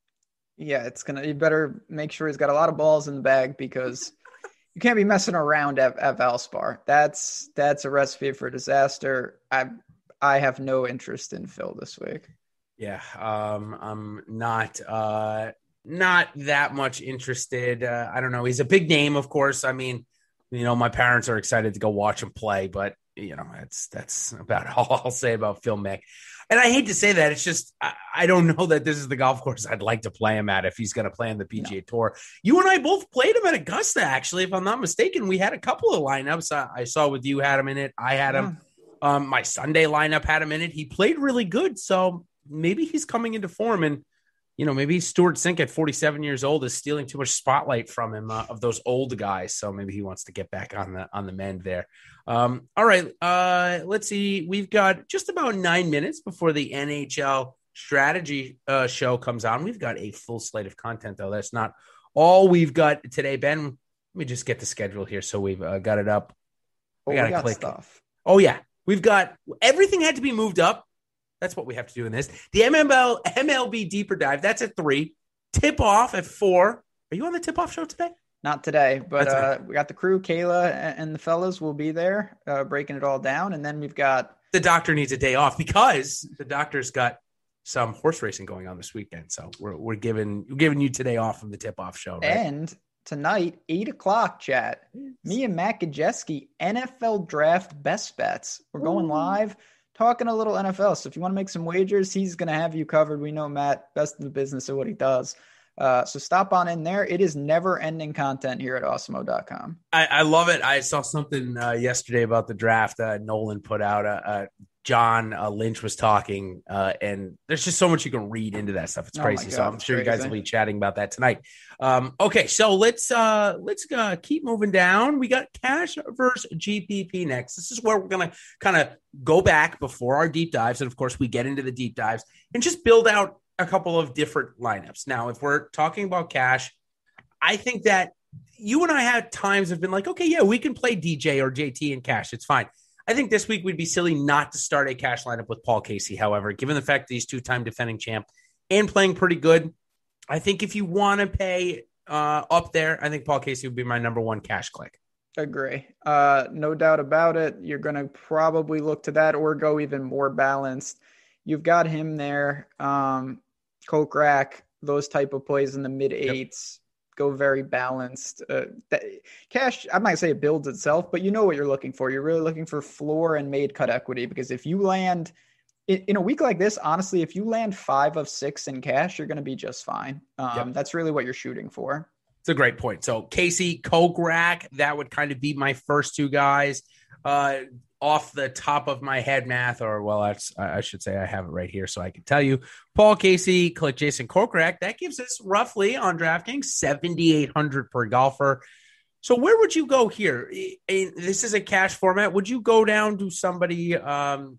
Yeah, it's gonna. You better make sure he's got a lot of balls in the bag, because you can't be messing around at, at Valspar. That's that's a recipe for disaster. I I have no interest in Phil this week. Yeah, um, I'm not uh, not that much interested. Uh, I don't know. He's a big name, of course. I mean, you know, my parents are excited to go watch him play, but you know, that's that's about all I'll say about Phil Mick. And I hate to say that. It's just I, I don't know that this is the golf course I'd like to play him at if he's going to play on the P G A no. Tour. You and I both played him at Augusta, actually, if I'm not mistaken. We had a couple of lineups. I, I saw with you had him in it. I had him. Yeah. Um, my Sunday lineup had him in it. He played really good, so maybe he's coming into form, and you know, maybe Stuart Sink at forty-seven years old is stealing too much spotlight from him uh, of those old guys. So maybe he wants to get back on the on the mend there. Um, all right, uh, let's see. We've got just about nine minutes before the N H L strategy uh, show comes on. We've got a full slate of content, though. That's not all we've got today, Ben. Let me just get the schedule here, so we've uh, got it up. Oh, I gotta we got click stuff. Oh yeah, we've got everything had to be moved up. That's what we have to do in this. The M L, M L B Deeper Dive, that's at three. Tip off at four. Are you on the tip off show today? Not today, but That's uh, right. we got the crew. Kayla and the fellas will be there uh, breaking it all down. And then we've got the doctor needs a day off because the doctor's got some horse racing going on this weekend. So we're we're giving we're giving you today off from the tip off show. Right? And tonight, eight o'clock, chat. Me and Matt Gajewski, N F L draft best bets. We're going Ooh. live. Talking a little N F L. So if you want to make some wagers, he's going to have you covered. We know Matt, best in the business at what he does. Uh, so stop on in there. It is never ending content here at Awesemo dot com. I, I love it. I saw something uh, yesterday about the draft. Uh, Nolan put out. Uh, uh, John uh, Lynch was talking, uh, and there's just so much you can read into that stuff. It's crazy. Oh God, so I'm sure crazy. You guys will be chatting about that tonight. Um, okay, so let's uh, let's uh, keep moving down. We got Cash versus G P P next. This is where we're gonna kind of go back before our deep dives, and of course we get into the deep dives and just build out a couple of different lineups. Now, if we're talking about Cash, I think that you and I had times have been like, okay, yeah, we can play D J or J T and Cash. It's fine. I think this week we'd be silly not to start a Cash lineup with Paul Casey. However, given the fact that he's two-time defending champ and playing pretty good, I think if you want to pay uh, up there, I think Paul Casey would be my number one Cash click. Agree. Uh, no doubt about it. You're going to probably look to that or go even more balanced. You've got him there. Um, Coke Rack, those type of plays in the mid eights. Yep. Go very balanced. Uh, that, Cash, I might say it builds itself, but you know what you're looking for. You're really looking for floor and made cut equity, because if you land in, in a week like this, honestly, if you land five of six in Cash, you're going to be just fine. Um, yep. That's really what you're shooting for. It's a great point. So Casey, Coke Rack, that would kind of be my first two guys. Uh, off the top of my head math, or well, that's, I should say I have it right here so I can tell you. Paul Casey, click Jason Kokrak. That gives us roughly on DraftKings seventy-eight hundred per golfer. So where would you go here? This is a cash format. Would you go down to somebody, um,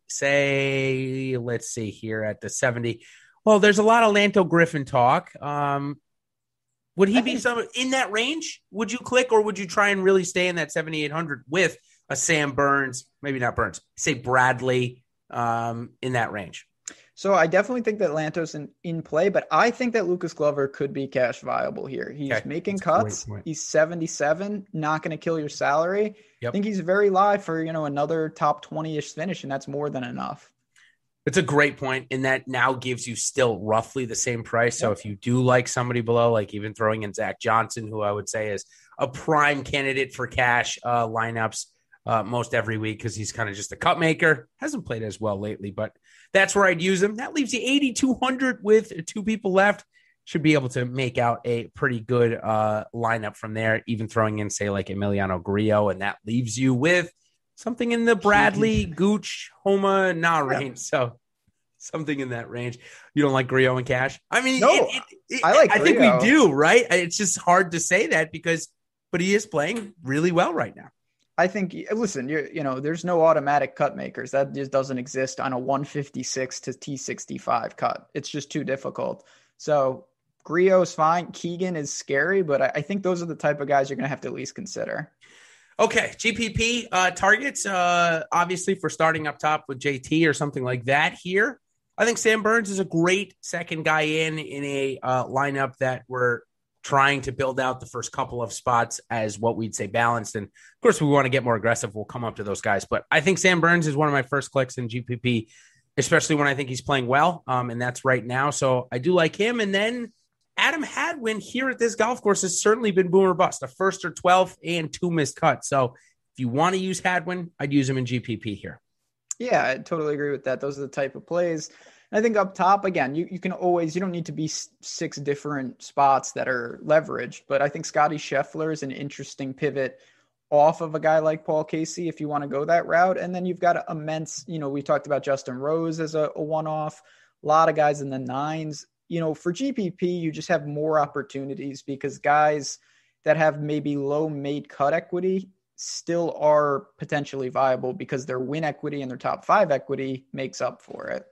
say, let's see here at the seventy? Well, there's a lot of Lanto Griffin talk. Um, would he I be think- some in that range? Would you click, or would you try and really stay in that seventy-eight hundred with a Sam Burns, maybe not Burns, say Bradley um, in that range. So I definitely think that Lantos in, in play, but I think that Lucas Glover could be cash viable here. He's okay. making That's cuts. He's seventy-seven, not going to kill your salary. Yep. I think he's very live for, you know, another top twenty-ish finish, and that's more than enough. It's a great point, and that now gives you still roughly the same price. So yep. if you do like somebody below, like even throwing in Zach Johnson, who I would say is a prime candidate for cash uh, lineups uh, most every week because he's kind of just a cut maker. Hasn't played as well lately, but that's where I'd use him. That leaves you eighty-two hundred with two people left. Should be able to make out a pretty good uh, lineup from there, even throwing in, say, like Emiliano Grillo, and that leaves you with something in the Bradley, Gooch, Homa, nah range. So something in that range. You don't like Grillo and cash? I mean, no, it, it, it, I like I Grillo. think we do, right? It's just hard to say that because, but he is playing really well right now. I think, listen, you're, you know, there's no automatic cut makers. That just doesn't exist on a one fifty-six to T sixty-five cut. It's just too difficult. So Grillo's fine. Keegan is scary, but I, I think those are the type of guys you're going to have to at least consider. Okay, G P P uh, targets, uh, obviously for starting up top with J T or something like that here. I think Sam Burns is a great second guy in in a uh, lineup that we're trying to build out the first couple of spots as what we'd say balanced. And, of course, we want to get more aggressive. We'll come up to those guys. But I think Sam Burns is one of my first clicks in G P P, especially when I think he's playing well, um, and that's right now. So I do like him. And then Adam Hadwin here at this golf course has certainly been boom or bust, a first or twelfth and two missed cuts. So if you want to use Hadwin, I'd use him in G P P here. Yeah, I totally agree with that. Those are the type of plays. And I think up top, again, you, you can always, you don't need to be six different spots that are leveraged, but I think Scotty Scheffler is an interesting pivot off of a guy like Paul Casey if you want to go that route. And then you've got immense, you know, we talked about Justin Rose as a, a one-off, a lot of guys in the nines. You know, for G P P, you just have more opportunities because guys that have maybe low made cut equity still are potentially viable because their win equity and their top five equity makes up for it.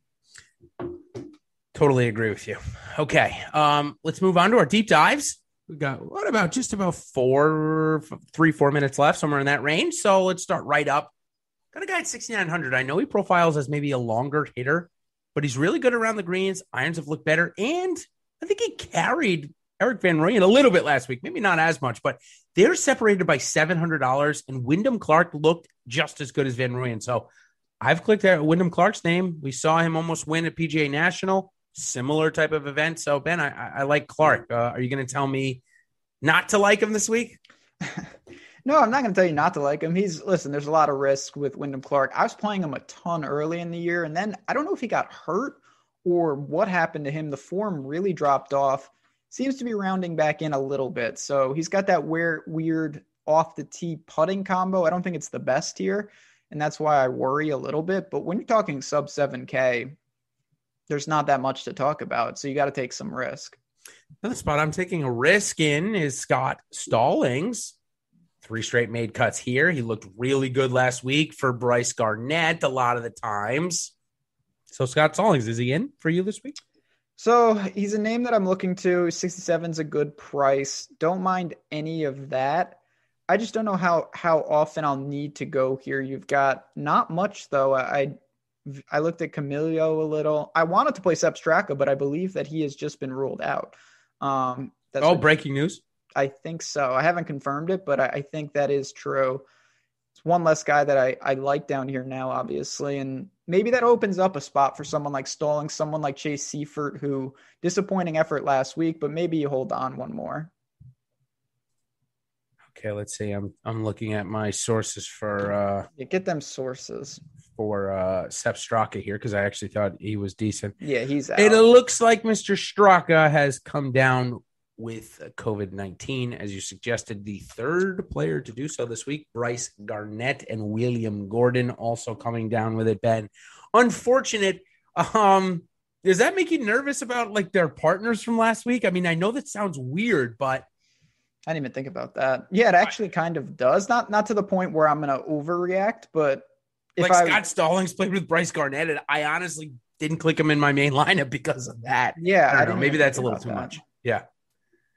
Totally agree with you. Okay. Um, let's move on to our deep dives. We've got, what about just about four, three, four minutes left, somewhere in that range. So let's start right up. Got a guy at sixty-nine hundred. I know he profiles as maybe a longer hitter, but he's really good around the greens. Irons have looked better. And I think he carried Eric Van Rooyen a little bit last week. Maybe not as much, but they're separated by seven hundred dollars. And Wyndham Clark looked just as good as Van Rooyen. So I've clicked at Wyndham Clark's name. We saw him almost win at P G A National. Similar type of event. So, Ben, I, I like Clark. Uh, are you going to tell me not to like him this week? No, I'm not going to tell you not to like him. He's, listen, there's a lot of risk with Wyndham Clark. I was playing him a ton early in the year, and then I don't know if he got hurt or what happened to him. The form really dropped off. Seems to be rounding back in a little bit. So he's got that weird, weird off the tee putting combo. I don't think it's the best here, and that's why I worry a little bit. But when you're talking sub seven K, there's not that much to talk about. So you got to take some risk. Another spot I'm taking a risk in is Scott Stallings. Three straight made cuts here. He looked really good last week for Bryce Garnett a lot of the times. So Scott Stallings, is he in for you this week? So he's a name that I'm looking to. sixty-seven is a good price. Don't mind any of that. I just don't know how, how often I'll need to go here. You've got not much though. I, I looked at Camilo a little. I wanted to play Sepp Straka, but I believe that he has just been ruled out. Um, that's oh, what, breaking news. I think so. I haven't confirmed it, but I, I think that is true. It's one less guy that I, I like down here now, obviously. And maybe that opens up a spot for someone like Stallings, someone like Chase Seifert, who disappointing effort last week, but maybe you hold on one more. Okay, let's see. I'm I'm looking at my sources for uh, yeah, get them sources for uh, Sepp Straka here because I actually thought he was decent. Yeah, he's out. It looks like Mister Straka has come down with COVID nineteen, as you suggested. The third player to do so this week, Bryce Garnett and William Gordon, also coming down with it. Ben, unfortunate. Um, does that make you nervous about like their partners from last week? I mean, I know that sounds weird, but. I didn't even think about that. Yeah, it actually kind of does. Not not to the point where I'm going to overreact, but if like I, Scott Stallings played with Bryce Garnett, and I honestly didn't click him in my main lineup because of that. Yeah, I don't I know. Maybe that's a little too that. much. Yeah.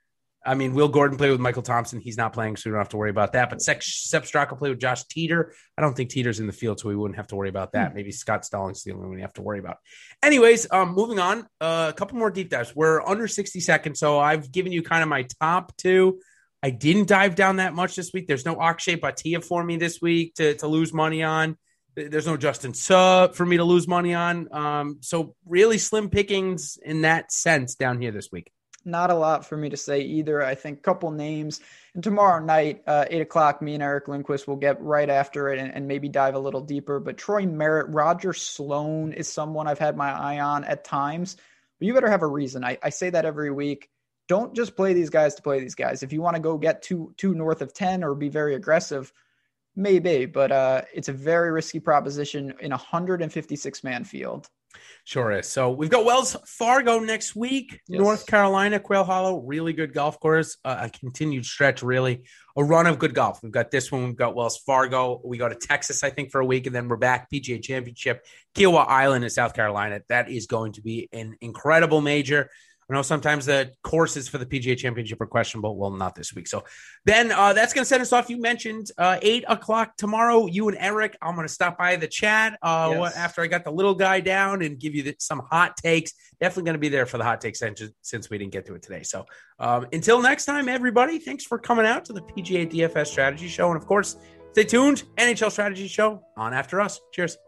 I mean, Will Gordon played with Michael Thompson. He's not playing, so we don't have to worry about that. But Sepp Straka played with Josh Teeter. I don't think Teeter's in the field, so we wouldn't have to worry about that. Maybe Scott Stallings the only one we have to worry about. Anyways, um, moving on, uh, a couple more deep dives. We're under sixty seconds, so I've given you kind of my top two. I didn't dive down that much this week. There's no Akshay Bhatia for me this week to, to lose money on. There's no Justin Suh for me to lose money on. Um, so really slim pickings in that sense down here this week. Not a lot for me to say either. I think a couple names. And tomorrow night, uh, eight o'clock, me and Eric Lindquist will get right after it and, and maybe dive a little deeper. But Troy Merritt, Roger Sloan is someone I've had my eye on at times. But you better have a reason. I, I say that every week. Don't just play these guys to play these guys. If you want to go get two, two north of ten or be very aggressive, maybe. But uh, it's a very risky proposition in a one hundred fifty-six man field. Sure is. So we've got Wells Fargo next week, yes. North Carolina, Quail Hollow, really good golf course, uh, a continued stretch, really a run of good golf. We've got this one. We've got Wells Fargo. We go to Texas, I think, for a week, and then we're back P G A Championship, Kiowa Island in South Carolina. That is going to be an incredible major. I know sometimes the courses for the P G A Championship are questionable. Well, not this week. So then uh, that's going to set us off. You mentioned uh, eight o'clock tomorrow. You and Eric, I'm going to stop by the chat uh, yes. after I got the little guy down and give you the, some hot takes. Definitely going to be there for the hot takes since we didn't get to it today. So um, until next time, everybody, thanks for coming out to the P G A D F S Strategy Show. And, of course, stay tuned. N H L Strategy Show on after us. Cheers.